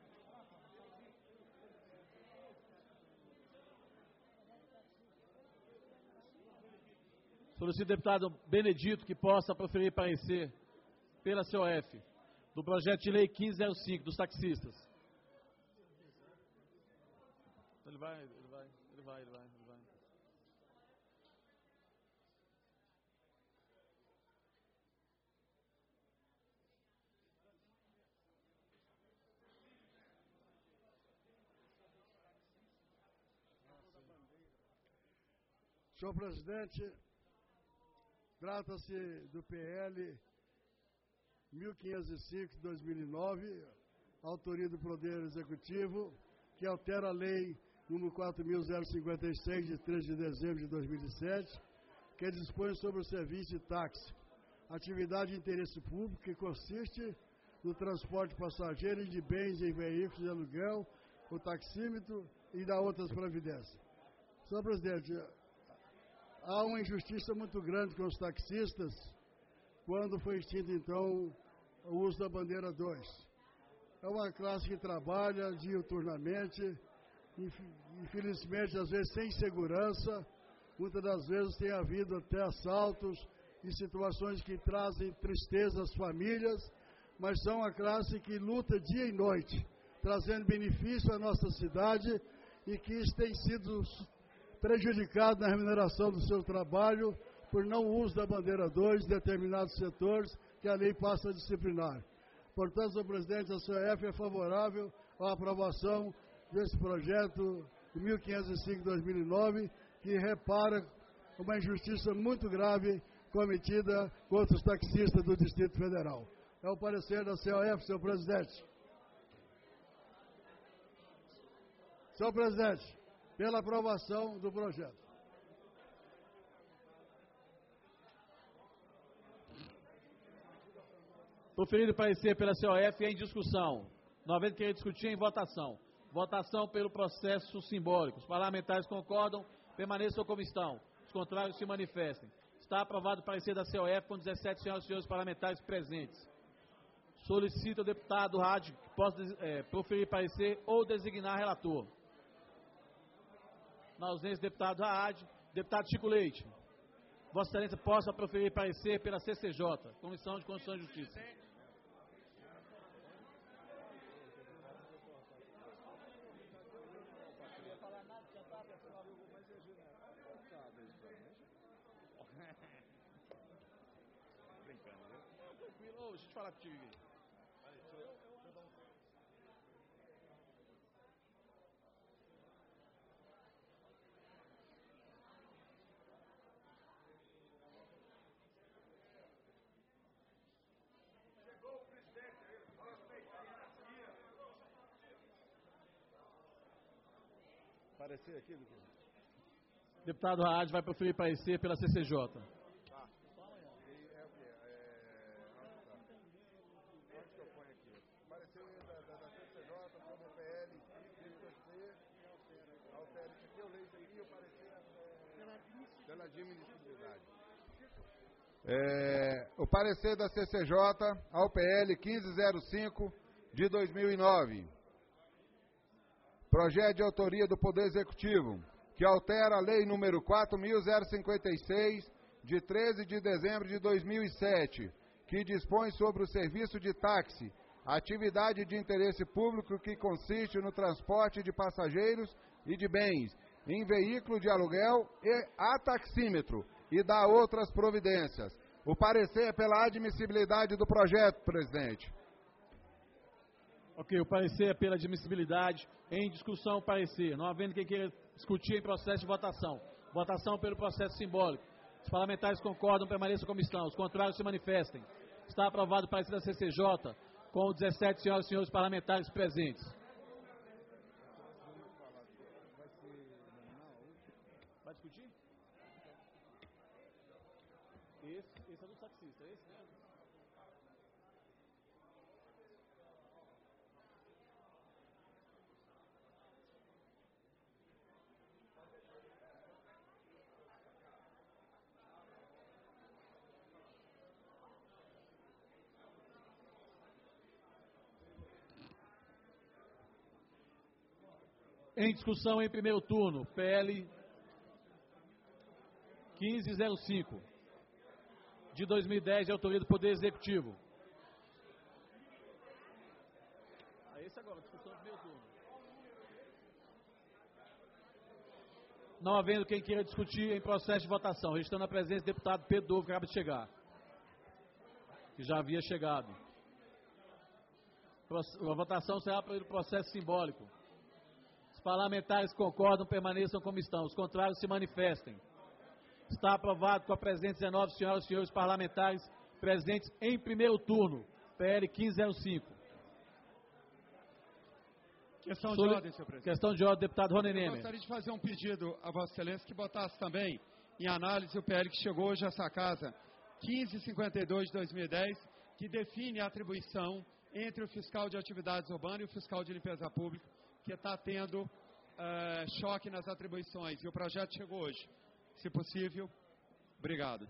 Solicito ao deputado Benedito que possa proferir parecer pela COF do projeto de lei 1505 dos taxistas. Ele vai. Senhor presidente, trata-se do PL 1505 de 2009, autoria do Poder Executivo, que altera a Lei nº 4.056, de 13 de dezembro de 2007, que dispõe sobre o serviço de táxi, atividade de interesse público que consiste no transporte passageiro e de bens em veículos de aluguel, o taxímetro e da outras providências. Senhor presidente, há uma injustiça muito grande com os taxistas quando foi extinto, então, o uso da bandeira 2. É uma classe que trabalha diuturnamente, infelizmente, às vezes sem segurança, muitas das vezes tem havido até assaltos e situações que trazem tristeza às famílias, mas são uma classe que luta dia e noite, trazendo benefício à nossa cidade e que tem sido prejudicado na remuneração do seu trabalho por não uso da bandeira 2 em determinados setores que a lei passa a disciplinar. Portanto, senhor presidente, a COF é favorável à aprovação desse projeto de 1505 de 2009, que repara uma injustiça muito grave cometida contra os taxistas do Distrito Federal. É o parecer da COF, senhor presidente. Senhor presidente, pela aprovação do projeto. Proferido parecer pela COF em discussão. Não havendo querer discutir, em votação. Votação pelo processo simbólico. Os parlamentares concordam, permaneçam como estão. Os contrários se manifestem. Está aprovado o parecer da COF com 17 senhoras e senhores parlamentares presentes. Solicito ao deputado Rádio que possa proferir parecer ou designar relator. Na ausência do deputado Raad, deputado Chico Leite. Vossa Excelência possa proferir parecer pela CCJ, Comissão de Constituição e Justiça. Tranquilo, deixa eu falar contigo aqui. Parecer aqui, Deputado Raad vai proferir parecer pela CCJ. Onde que eu ponho aqui? Parecer da CCJ, como o PL, altera isso aqui, eu leio isso aqui, eu parecer pela admissibilidade. O parecer da CCJ ao PL 1505 de 2009. Projeto de autoria do Poder Executivo, que altera a Lei número 4.056, de 13 de dezembro de 2007, que dispõe sobre o serviço de táxi, atividade de interesse público que consiste no transporte de passageiros e de bens, em veículo de aluguel e a taxímetro, e dá outras providências. O parecer é pela admissibilidade do projeto, presidente. Ok, o parecer é pela admissibilidade. Em discussão, o parecer. Não havendo quem queira discutir em processo de votação. Votação pelo processo simbólico. Os parlamentares concordam, permaneçam como estão. Os contrários se manifestem. Está aprovado o parecer da CCJ, com 17 senhoras e senhores parlamentares presentes. Vai discutir? Esse é do taxista, esse mesmo? Em discussão em primeiro turno, PL 1505, de 2010, de autoria do Poder Executivo. Esse agora, discussão em primeiro turno. Não havendo quem queira discutir em processo de votação, registrando a presença do deputado Pedro Dovo, que acaba de chegar. Que já havia chegado. A votação será pelo processo simbólico. Os parlamentares que concordam permaneçam como estão. Os contrários se manifestem. Está aprovado com a presença de 19 senhoras e senhores parlamentares presentes em primeiro turno. PL 1505. Questão de ordem, senhor presidente. Questão de ordem, deputado Rony Nemer. Eu gostaria de fazer um pedido a Vossa Excelência que botasse também em análise o PL que chegou hoje a essa casa, 1552 de 2010, que define a atribuição entre o fiscal de atividades urbanas e o fiscal de limpeza pública, que está tendo choque nas atribuições. E o projeto chegou hoje. Se possível, obrigado.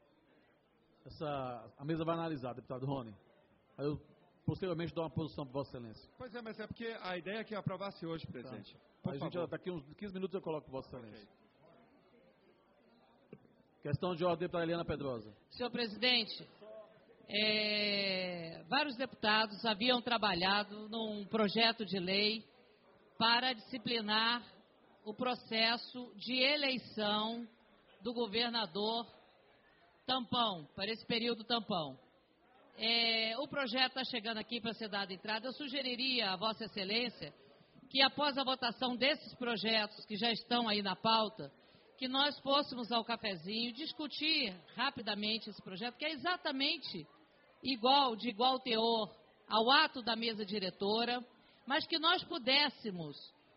A mesa vai analisar, deputado Rony. Eu posteriormente dou uma posição para Vossa Excelência. Pois é, mas é porque a ideia é que aprovasse hoje, presidente. Tá. Daqui uns 15 minutos eu coloco para Vossa Excelência. Okay. Questão de ordem, deputada Eliana Pedrosa. Senhor presidente, vários deputados haviam trabalhado num projeto de lei para disciplinar o processo de eleição do governador tampão, para esse período tampão. O projeto está chegando aqui para ser dado entrada. Eu sugeriria a Vossa Excelência que, após a votação desses projetos que já estão aí na pauta, que nós fôssemos ao cafezinho discutir rapidamente esse projeto, que é exatamente de igual teor ao ato da mesa diretora, mas que nós pudéssemos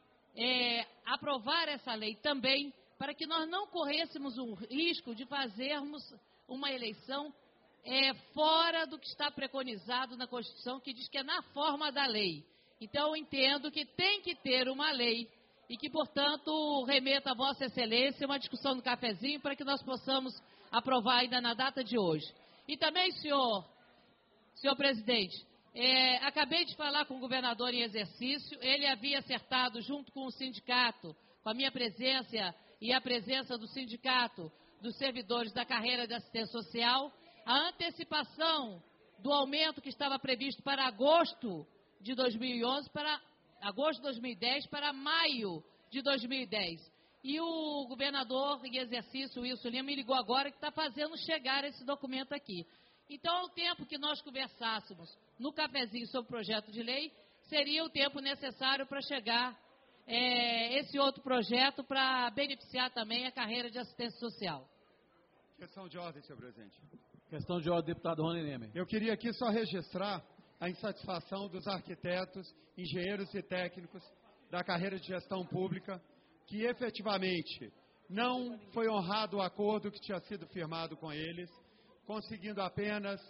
aprovar essa lei também, para que nós não corrêssemos o risco de fazermos uma eleição fora do que está preconizado na Constituição, que diz que é na forma da lei. Então, eu entendo que tem que ter uma lei e que, portanto, remeta a Vossa Excelência uma discussão no cafezinho para que nós possamos aprovar ainda na data de hoje. E também, senhor presidente, acabei de falar com o governador em exercício, ele havia acertado junto com o sindicato, com a minha presença e a presença do sindicato dos servidores da carreira de assistência social, a antecipação do aumento que estava previsto para agosto de 2011, para agosto de 2010, para maio de 2010. E o governador em exercício, Wilson Lima, me ligou agora que está fazendo chegar esse documento aqui. Então, o tempo que nós conversássemos no cafezinho sobre o projeto de lei seria o tempo necessário para chegar esse outro projeto para beneficiar também a carreira de assistência social. Questão de ordem, senhor presidente. Questão de ordem, deputado Rony Nemer. Eu queria aqui só registrar a insatisfação dos arquitetos, engenheiros e técnicos da carreira de gestão pública, que efetivamente não foi honrado o acordo que tinha sido firmado com eles, conseguindo apenas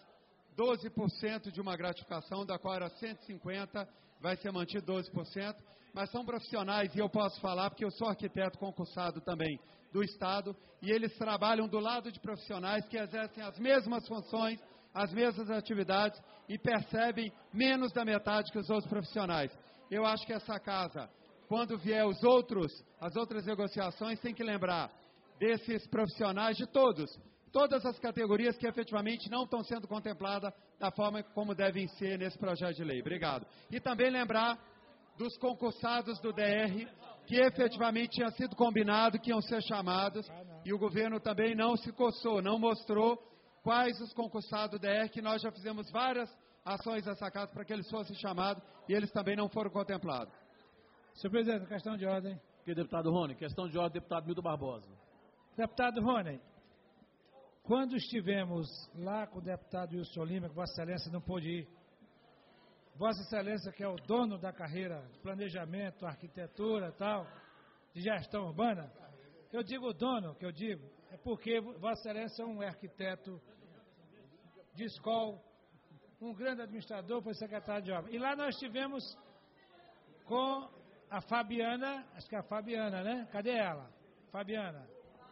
12% de uma gratificação, da qual era 150%, vai ser mantido 12%, mas são profissionais, e eu posso falar porque eu sou arquiteto concursado também do Estado, e eles trabalham do lado de profissionais que exercem as mesmas funções, as mesmas atividades e percebem menos da metade que os outros profissionais. Eu acho que essa casa, quando vier as outras negociações, tem que lembrar desses profissionais, de todas as categorias que efetivamente não estão sendo contempladas da forma como devem ser nesse projeto de lei. Obrigado. E também lembrar dos concursados do DR, que efetivamente tinha sido combinado que iam ser chamados, e o governo também não se coçou, não mostrou quais os concursados do DR, que nós já fizemos várias ações nessa casa para que eles fossem chamados, e eles também não foram contemplados. Senhor presidente, questão de ordem. Aqui, deputado Rony. Questão de ordem, deputado Milton Barbosa. Deputado Rony, quando estivemos lá com o deputado Wilson Lima, que Vossa Excelência não pôde ir, Vossa Excelência, que é o dono da carreira de planejamento, arquitetura e tal, de gestão urbana, Eu digo o dono, que eu digo, é porque Vossa Excelência é um arquiteto de escola, um grande administrador, foi secretário de obra. E lá nós estivemos com a Fabiana, acho que é a Fabiana, né? Cadê ela? Fabiana.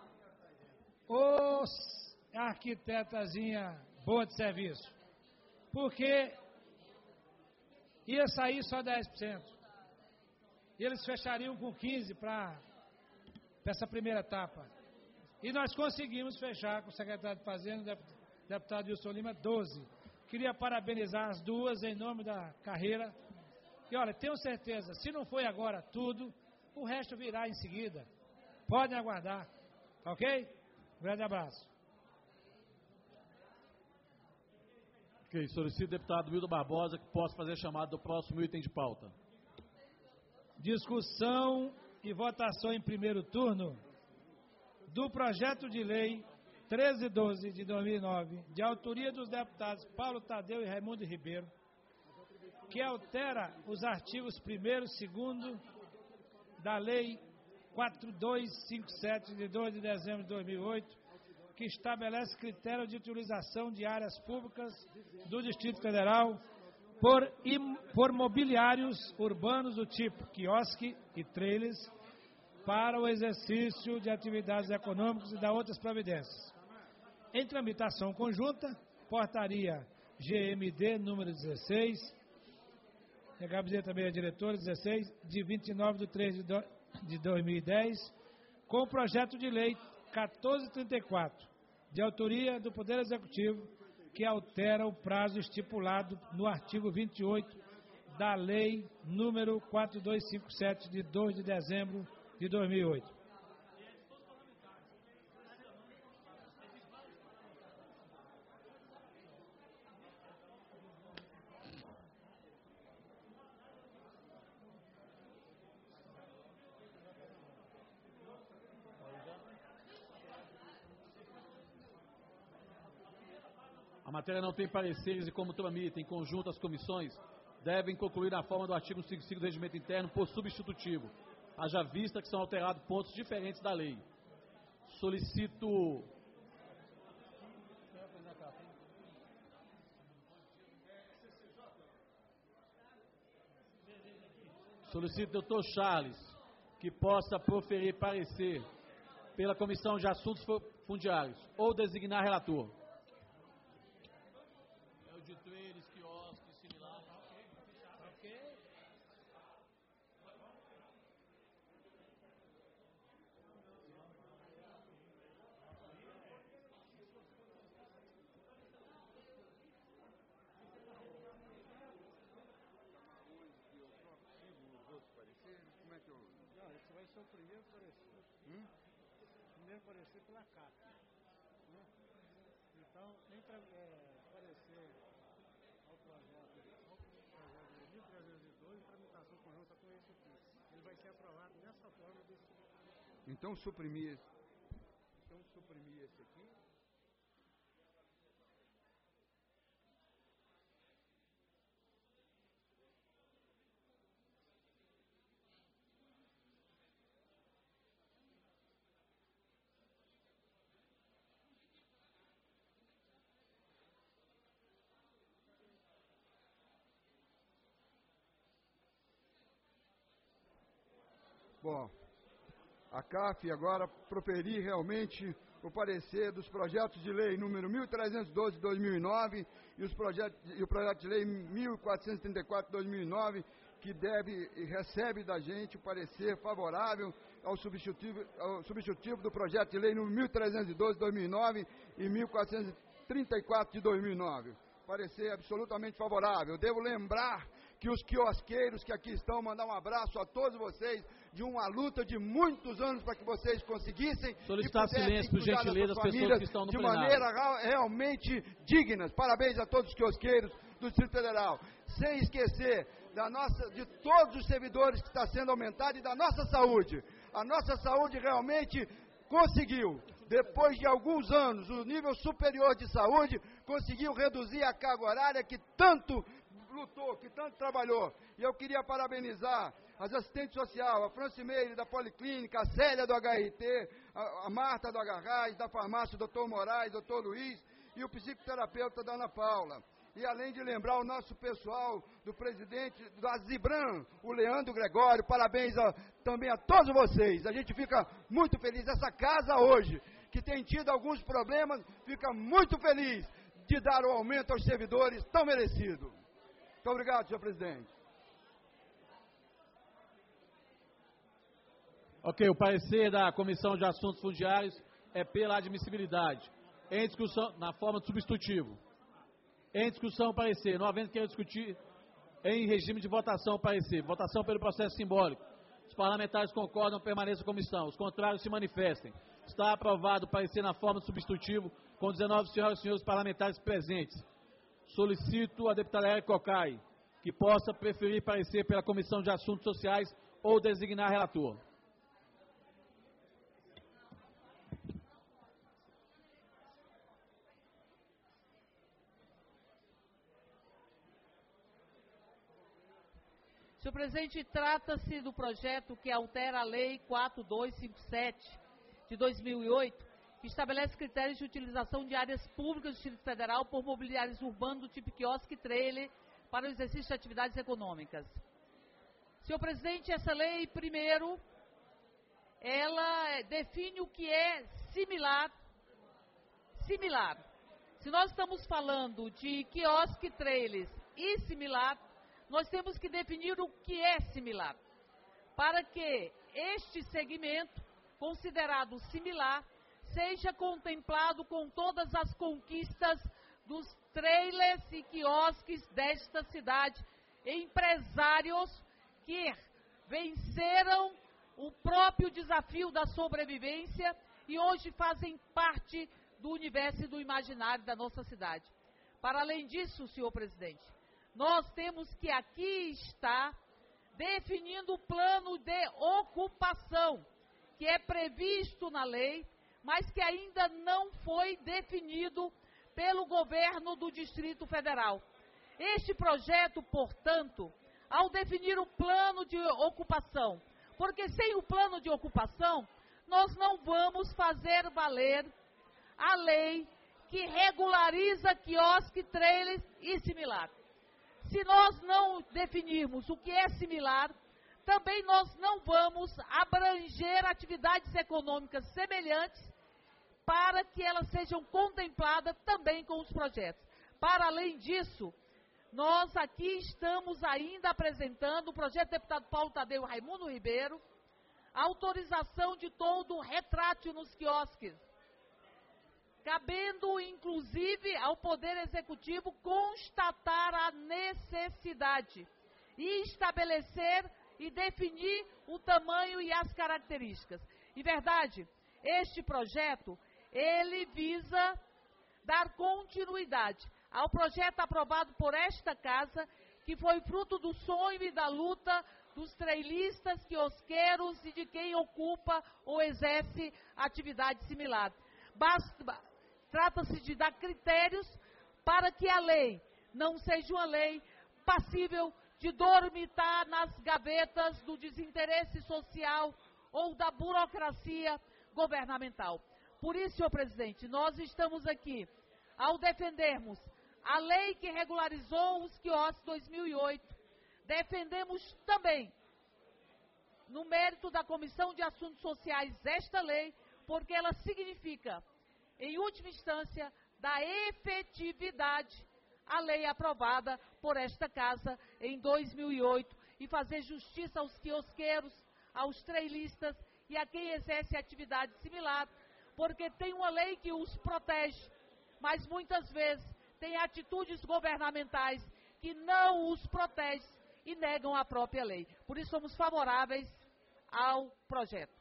Ô, arquitetazinha boa de serviço. Porque ia sair só 10%. E eles fechariam com 15% para essa primeira etapa. E nós conseguimos fechar com o secretário de Fazenda, o deputado Wilson Lima, 12%. Queria parabenizar as duas em nome da carreira. E olha, tenho certeza, se não foi agora tudo, o resto virá em seguida. Podem aguardar. Ok? Um grande abraço. Ok, solicito ao deputado Milton Barbosa que possa fazer a chamada do próximo item de pauta. Discussão e votação em primeiro turno do projeto de lei 1312 de 2009, de autoria dos deputados Paulo Tadeu e Raimundo Ribeiro, que altera os artigos 1º e 2º da Lei 4257, de 2 de dezembro de 2008, que estabelece critérios de utilização de áreas públicas do Distrito Federal por mobiliários urbanos do tipo quiosque e trailers para o exercício de atividades econômicas e da outras providências. Em tramitação conjunta, portaria GMD número 16, e a gabinete também é diretora 16, de 29 de 3 de 2010, com o projeto de lei 1434, de autoria do Poder Executivo, que altera o prazo estipulado no artigo 28 da Lei número 4257, de 2 de dezembro de 2008. A matéria não tem pareceres e, como tramitem em conjunto as comissões, devem concluir na forma do artigo 55 do Regimento Interno por substitutivo, haja vista que são alterados pontos diferentes da lei. Solicito... Solicito ao Dr. Charles que possa proferir parecer pela Comissão de Assuntos Fundiários ou designar relator. De trailers, quiosques, similares. Ok. Como é que eu... Não, esse vai ser o primeiro parecer. Primeiro parecer pela CAP. Né? Então, nem para parecer ao projeto de 1312, tramitação conjunta com esse aqui. Ele vai ser aprovado nessa forma desse. Então suprimir esse aqui. Bom, a CAF agora proferir realmente o parecer dos projetos de lei número 1312 de 2009 e o projeto de lei 1434 de 2009, que recebe da gente o parecer favorável ao substitutivo do projeto de lei número 1312 de 2009 e 1434 de 2009. Parecer absolutamente favorável. Devo lembrar que os quiosqueiros que aqui estão, mandar um abraço a todos vocês, de uma luta de muitos anos para que vocês conseguissem solicitar silêncio, por gentileza, as pessoas que estão no plenário, de maneira realmente dignas. Parabéns a todos os quiosqueiros do Distrito Federal. Sem esquecer de todos os servidores que está sendo aumentado e da nossa saúde. A nossa saúde realmente conseguiu, depois de alguns anos, o nível superior de saúde conseguiu reduzir a carga horária que tanto lutou, que tanto trabalhou. E eu queria parabenizar as assistentes sociais, a Francimeire da Policlínica, a Célia do HRT, a Marta do HRAS, da farmácia, o Dr. Moraes, Dr. Luiz e o psicoterapeuta da Ana Paula. E além de lembrar o nosso pessoal do presidente da Zibram, o Leandro Gregório, parabéns também a todos vocês. A gente fica muito feliz. Essa casa hoje, que tem tido alguns problemas, fica muito feliz de dar o aumento aos servidores tão merecido. Muito obrigado, senhor presidente. Ok, o parecer da Comissão de Assuntos Fundiários é pela admissibilidade. Em discussão, na forma de substitutivo. Em discussão, o parecer. Não havendo queira discutir, em regime de votação, o parecer. Votação pelo processo simbólico. Os parlamentares concordam, permaneçam na comissão. Os contrários se manifestem. Está aprovado o parecer na forma de substitutivo, com 19 senhoras e senhores parlamentares presentes. Solicito a deputada Érica Cocai que possa preferir parecer pela Comissão de Assuntos Sociais ou designar relator. Senhor presidente, trata-se do projeto que altera a Lei 4257 de 2008, que estabelece critérios de utilização de áreas públicas do Distrito Federal por mobiliários urbanos do tipo quiosque e trailer para o exercício de atividades econômicas. Senhor presidente, essa lei, primeiro, ela define o que é similar. Se nós estamos falando de quiosque, trailers e similar, nós temos que definir o que é similar, para que este segmento, considerado similar, seja contemplado com todas as conquistas dos trailers e quiosques desta cidade, empresários que venceram o próprio desafio da sobrevivência e hoje fazem parte do universo e do imaginário da nossa cidade. Para além disso, senhor presidente, nós temos que aqui estar definindo o plano de ocupação, que é previsto na lei, mas que ainda não foi definido pelo governo do Distrito Federal. Este projeto, portanto, ao definir o plano de ocupação, porque sem o plano de ocupação, nós não vamos fazer valer a lei que regulariza quiosque, trailers e similar. Se nós não definirmos o que é similar, também nós não vamos abranger atividades econômicas semelhantes para que elas sejam contempladas também com os projetos. Para além disso, nós aqui estamos ainda apresentando o projeto do deputado Paulo Tadeu Raimundo Ribeiro, a autorização de todo o retrátil nos quiosques, cabendo, inclusive, ao Poder Executivo constatar a necessidade e estabelecer e definir o tamanho e as características. Em verdade, este projeto, ele visa dar continuidade ao projeto aprovado por esta casa, que foi fruto do sonho e da luta dos trailistas, quiosqueiros e de quem ocupa ou exerce atividade similar. Trata-se de dar critérios para que a lei não seja uma lei passível de dormitar nas gavetas do desinteresse social ou da burocracia governamental. Por isso, senhor presidente, nós estamos aqui, ao defendermos a lei que regularizou os quiosques 2008, defendemos também, no mérito da Comissão de Assuntos Sociais, esta lei, porque ela significa, em última instância, da efetividade à lei aprovada por esta casa em 2008 e fazer justiça aos quiosqueiros, aos trailistas e a quem exerce atividade similar, porque tem uma lei que os protege, mas muitas vezes tem atitudes governamentais que não os protegem e negam a própria lei. Por isso somos favoráveis ao projeto.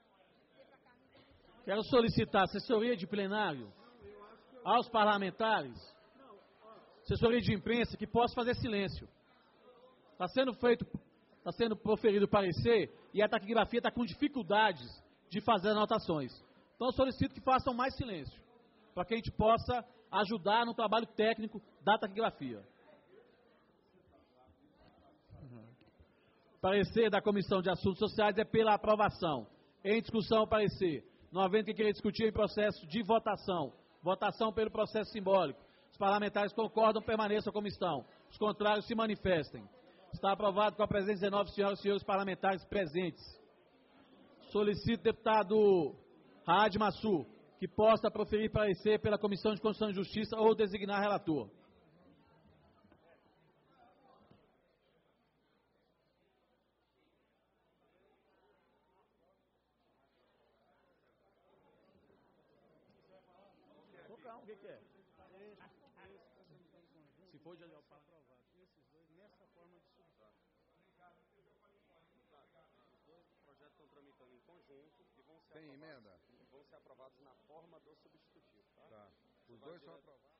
Quero solicitar assessoria de plenário aos parlamentares, assessoria de imprensa, que possa fazer silêncio. Está sendo proferido parecer e a taquigrafia está com dificuldades de fazer anotações. Então eu solicito que façam mais silêncio, para que a gente possa ajudar no trabalho técnico da taquigrafia. Parecer da Comissão de Assuntos Sociais é pela aprovação. Em discussão, parecer. Não havendo quem queira discutir em processo de votação. Votação pelo processo simbólico. Os parlamentares concordam, permaneçam a comissão. Os contrários se manifestem. Está aprovado com a presença de 19 senhoras e senhores parlamentares presentes. Solicito, deputado Raad Massu, que possa proferir parecer pela Comissão de Constituição e Justiça ou designar relator. O que é? Se for de para aprovar. Esses dois nessa forma de substituir. Os dois projetos estão tramitando em conjunto e vão ser Tem emenda? Vão ser aprovados na forma do substitutivo, tá? Tá. Os dois são aprovados.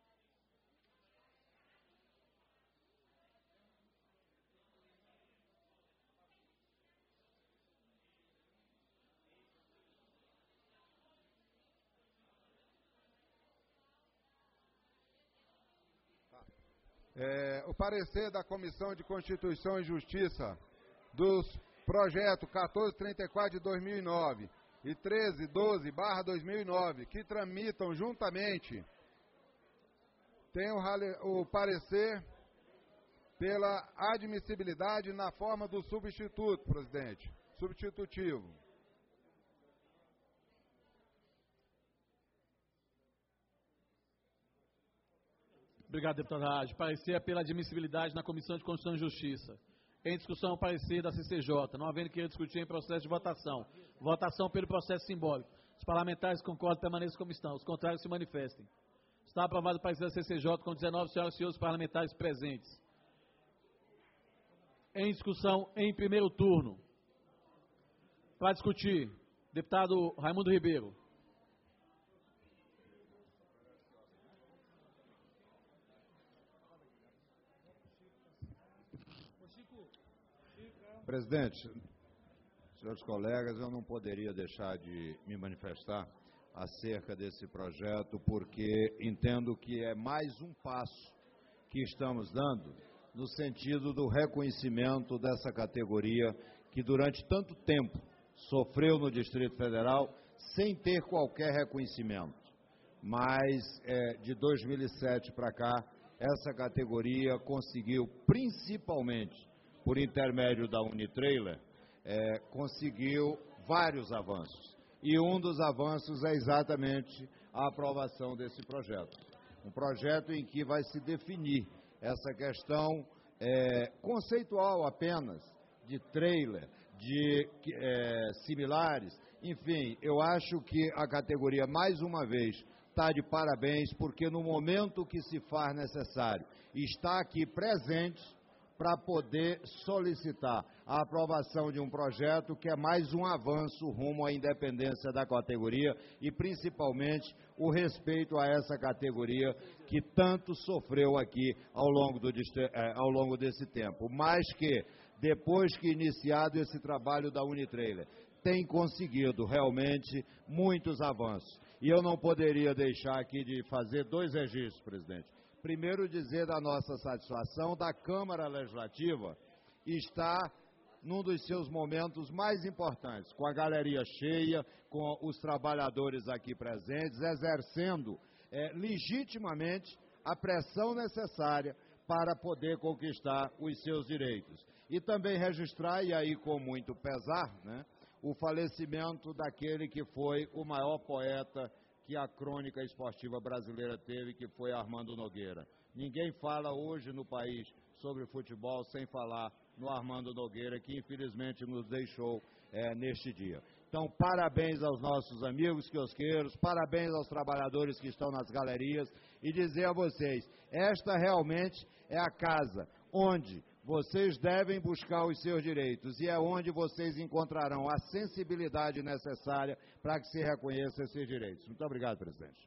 O parecer da Comissão de Constituição e Justiça dos projetos 1434 de 2009 e 1312/2009, que tramitam juntamente, tem o parecer pela admissibilidade na forma do substituto, presidente. Substitutivo. Obrigado, deputado Raad. Parecer pela admissibilidade na Comissão de Constituição e Justiça. Em discussão, parecer da CCJ. Não havendo queira discutir em processo de votação. Votação pelo processo simbólico. Os parlamentares concordam, permaneçam como estão. Os contrários se manifestem. Está aprovado o parecer da CCJ com 19 senhoras e senhores parlamentares presentes. Em discussão, em primeiro turno. Para discutir, deputado Raimundo Ribeiro. Presidente, senhores colegas, eu não poderia deixar de me manifestar acerca desse projeto, porque entendo que é mais um passo que estamos dando no sentido do reconhecimento dessa categoria que durante tanto tempo sofreu no Distrito Federal sem ter qualquer reconhecimento. Mas de 2007 para cá, essa categoria conseguiu, principalmente por intermédio da Unitrailer, conseguiu vários avanços. E um dos avanços é exatamente a aprovação desse projeto. Um projeto em que vai se definir essa questão conceitual apenas, de trailer, de similares. Enfim, eu acho que a categoria, mais uma vez, está de parabéns, porque no momento que se faz necessário, está aqui presente para poder solicitar a aprovação de um projeto que é mais um avanço rumo à independência da categoria e, principalmente, o respeito a essa categoria que tanto sofreu aqui ao longo desse tempo. Mas que, depois que iniciado esse trabalho da Unitrailer, tem conseguido realmente muitos avanços. E eu não poderia deixar aqui de fazer dois registros, presidente. Primeiro, dizer da nossa satisfação da Câmara Legislativa está num dos seus momentos mais importantes, com a galeria cheia, com os trabalhadores aqui presentes, exercendo legitimamente a pressão necessária para poder conquistar os seus direitos. E também registrar, e aí com muito pesar, né, o falecimento daquele que foi o maior poeta que a crônica esportiva brasileira teve, que foi Armando Nogueira. Ninguém fala hoje no país sobre futebol sem falar no Armando Nogueira, que infelizmente nos deixou neste dia. Então, parabéns aos nossos amigos quiosqueiros, parabéns aos trabalhadores que estão nas galerias e dizer a vocês, esta realmente é a casa onde vocês devem buscar os seus direitos e é onde vocês encontrarão a sensibilidade necessária para que se reconheçam esses direitos. Muito obrigado, presidente.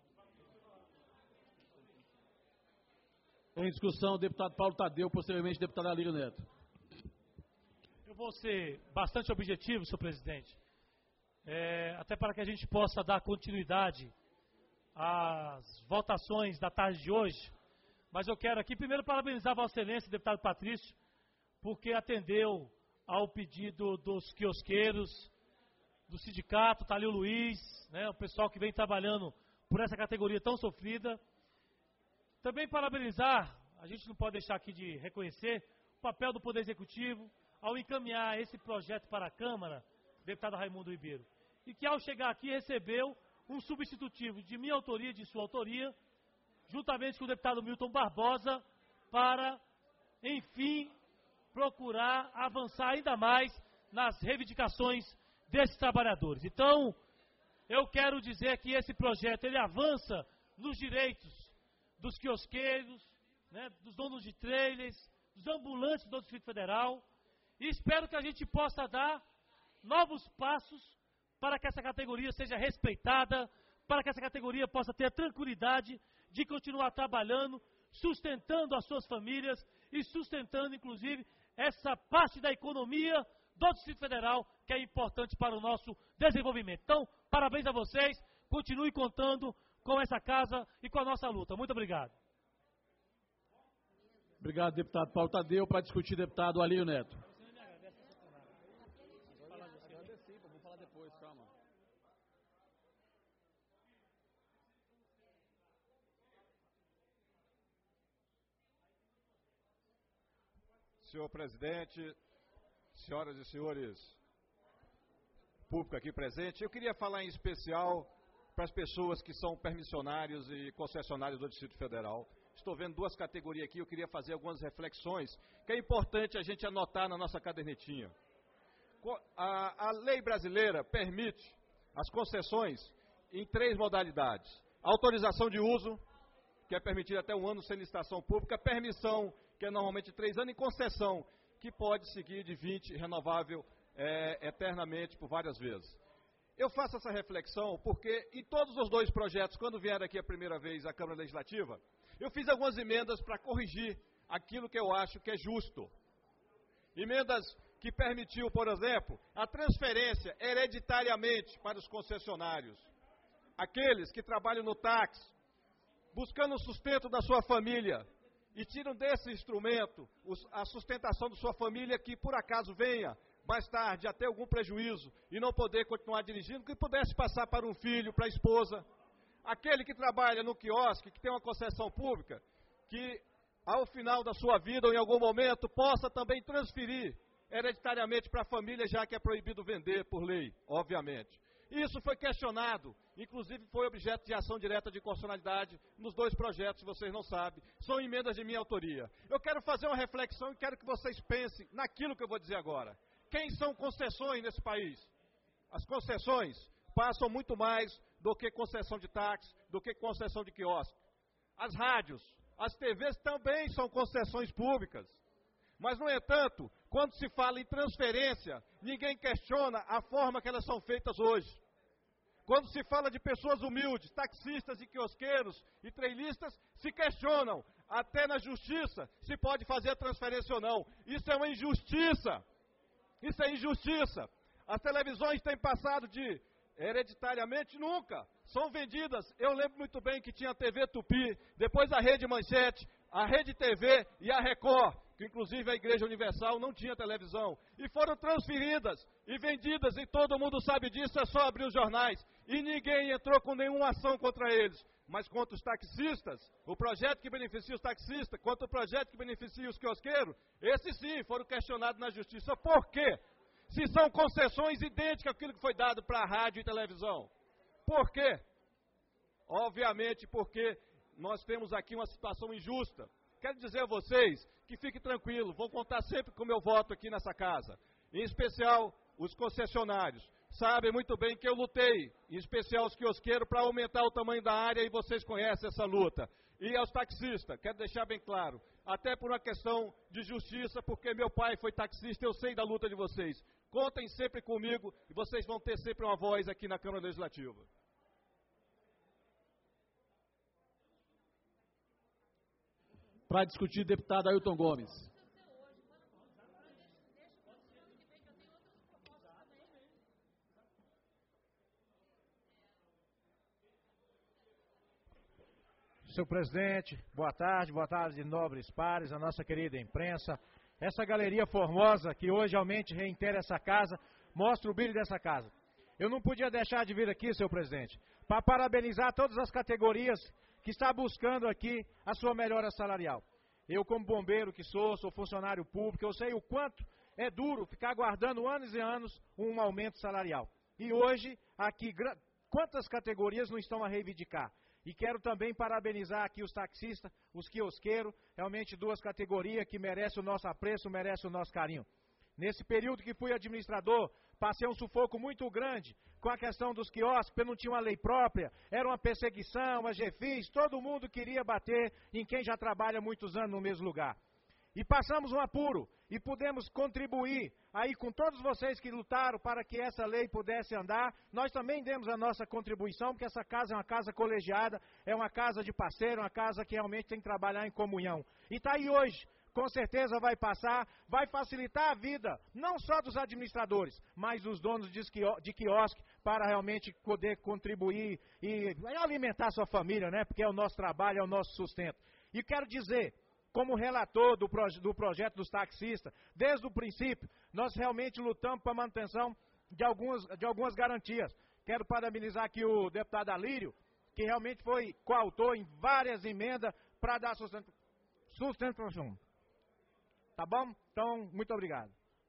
Em discussão, o deputado Paulo Tadeu, posteriormente, o deputado Alírio Neto. Eu vou ser bastante objetivo, senhor presidente, até para que a gente possa dar continuidade às votações da tarde de hoje, mas eu quero aqui primeiro parabenizar a Vossa Excelência, deputado Patrício, porque atendeu ao pedido dos quiosqueiros, do sindicato, está ali o Luiz, né, o pessoal que vem trabalhando por essa categoria tão sofrida. Também parabenizar, a gente não pode deixar aqui de reconhecer, o papel do Poder Executivo ao encaminhar esse projeto para a Câmara, deputado Raimundo Ribeiro, e que ao chegar aqui recebeu um substitutivo de minha autoria e de sua autoria, juntamente com o deputado Milton Barbosa, para, enfim, procurar avançar ainda mais nas reivindicações desses trabalhadores. Então, eu quero dizer que esse projeto ele avança nos direitos dos quiosqueiros, né, dos donos de trailers, dos ambulantes do Distrito Federal, e espero que a gente possa dar novos passos para que essa categoria seja respeitada, para que essa categoria possa ter a tranquilidade de continuar trabalhando, sustentando as suas famílias e sustentando, inclusive, essa parte da economia do Distrito Federal que é importante para o nosso desenvolvimento. Então, parabéns a vocês, continue contando com essa casa e com a nossa luta. Muito obrigado. Obrigado, deputado Paulo Tadeu. Para discutir, deputado Alírio Neto. Vou falar depois, calma. Senhor presidente, senhoras e senhores, público aqui presente, eu queria falar em especial para as pessoas que são permissionários e concessionários do Distrito Federal. Estou vendo duas categorias aqui, eu queria fazer algumas reflexões que é importante a gente anotar na nossa cadernetinha. A lei brasileira permite as concessões em 3 modalidades. Autorização de uso, que é permitida até 1 ano sem licitação pública, permissão, que é normalmente 3 anos, e concessão, que pode seguir de 20, renovável eternamente por várias vezes. Eu faço essa reflexão porque em todos os 2 projetos, quando vieram aqui a primeira vez à Câmara Legislativa, eu fiz algumas emendas para corrigir aquilo que eu acho que é justo. Emendas que permitiu, por exemplo, a transferência hereditariamente para os concessionários. Aqueles que trabalham no táxi, buscando o sustento da sua família, e tiram desse instrumento a sustentação da sua família que, por acaso, venha mais tarde a ter algum prejuízo e não poder continuar dirigindo, que pudesse passar para um filho, para a esposa. Aquele que trabalha no quiosque, que tem uma concessão pública, que ao final da sua vida ou em algum momento possa também transferir hereditariamente para a família, já que é proibido vender por lei, obviamente. Isso foi questionado, inclusive foi objeto de ação direta de constitucionalidade nos 2 projetos, se vocês não sabem, são emendas de minha autoria. Eu quero fazer uma reflexão e quero que vocês pensem naquilo que eu vou dizer agora. Quem são concessões nesse país? As concessões passam muito mais do que concessão de táxi, do que concessão de quiosque. As rádios, as TVs também são concessões públicas. Mas, no entanto, quando se fala em transferência, ninguém questiona a forma que elas são feitas hoje. Quando se fala de pessoas humildes, taxistas e quiosqueiros e trailistas, se questionam, até na justiça, se pode fazer a transferência ou não. Isso é uma injustiça. Isso é injustiça. As televisões têm passado de hereditariamente nunca. São vendidas. Eu lembro muito bem que tinha a TV Tupi, depois a Rede Manchete, a Rede TV e a Record, que inclusive a Igreja Universal não tinha televisão. E foram transferidas e vendidas, e todo mundo sabe disso, é só abrir os jornais. E ninguém entrou com nenhuma ação contra eles. Mas contra os taxistas, o projeto que beneficia os taxistas, contra o projeto que beneficia os quiosqueiros, esses sim foram questionados na justiça. Por quê? Se são concessões idênticas àquilo que foi dado para a rádio e televisão. Por quê? Obviamente porque nós temos aqui uma situação injusta. Quero dizer a vocês que fiquem tranquilos, vou contar sempre com o meu voto aqui nessa casa. Em especial os concessionários. Sabem muito bem que eu lutei, em especial os quiosqueiros, para aumentar o tamanho da área, e vocês conhecem essa luta. E aos taxistas, quero deixar bem claro, até por uma questão de justiça, porque meu pai foi taxista, eu sei da luta de vocês. Contem sempre comigo e vocês vão ter sempre uma voz aqui na Câmara Legislativa. Para discutir, deputado Ailton Gomes. Senhor presidente, boa tarde de nobres pares, a nossa querida imprensa. essa galeria formosa que hoje realmente reitera essa casa, mostra o brilho dessa casa. Eu não podia deixar de vir aqui, senhor presidente, para parabenizar todas as categorias que estão buscando aqui a sua melhora salarial. Eu, como bombeiro que sou funcionário público, eu sei o quanto é duro ficar aguardando anos e anos um aumento salarial. E hoje, aqui, quantas categorias não estão a reivindicar? E quero também parabenizar aqui os taxistas, os quiosqueiros, realmente duas categorias que merecem o nosso apreço, merecem o nosso carinho. Nesse período que fui administrador, passei um sufoco muito grande com a questão dos quiosques, porque não tinha uma lei própria, era uma perseguição, uma GFIS, todo mundo queria bater em quem já trabalha muitos anos no mesmo lugar. E passamos um apuro e pudemos contribuir aí com todos vocês que lutaram para que essa lei pudesse andar. Nós também demos a nossa contribuição, porque essa casa é uma casa colegiada, é uma casa de parceiro, uma casa que realmente tem que trabalhar em comunhão. E está aí hoje. Com certeza vai passar, vai facilitar a vida, não só dos administradores, mas dos donos de quiosque, para realmente poder contribuir e alimentar sua família, né? Porque é o nosso trabalho, é o nosso sustento. E quero dizer, como relator do projeto dos taxistas, desde o princípio, nós realmente lutamos para a manutenção de algumas garantias. Quero parabenizar aqui o deputado Alírio, que realmente foi coautor em várias emendas para dar sustentação. Tá bom? Então, muito obrigado.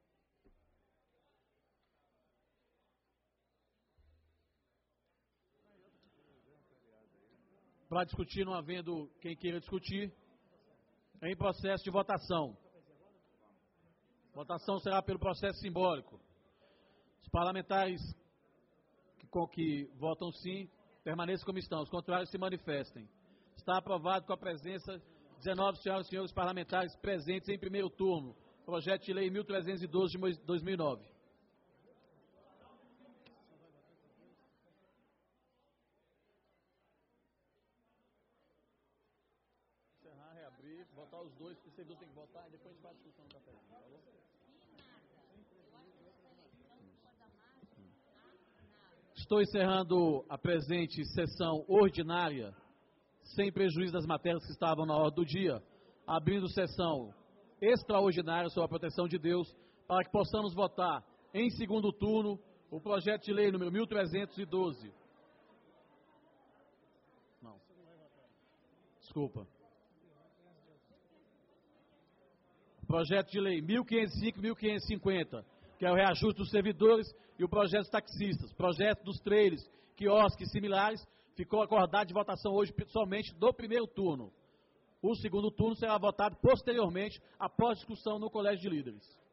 Para discutir, não havendo quem queira discutir, em processo de votação. Votação será pelo processo simbólico. Os parlamentares que votam sim, permaneçam como estão. Os contrários se manifestem. Está aprovado com a presença de 19 senhoras e senhores parlamentares presentes em primeiro turno. Projeto de Lei 1312 de 2009. Encerrar, reabrir, votar os dois, porque vocês têm que votar e depois a gente faz a discussão no café. Tá bom? Estou encerrando a presente sessão ordinária, sem prejuízo das matérias que estavam na ordem do dia, abrindo sessão extraordinária sobre a proteção de Deus, para que possamos votar em segundo turno o projeto de lei número 1312. Não. Desculpa. Projeto de lei 1505 e 1550, que é o reajuste dos servidores, e o projeto dos taxistas. Projeto dos trailers, quiosques similares, ficou acordado de votação hoje somente do primeiro turno. O segundo turno será votado posteriormente, após discussão no Colégio de Líderes.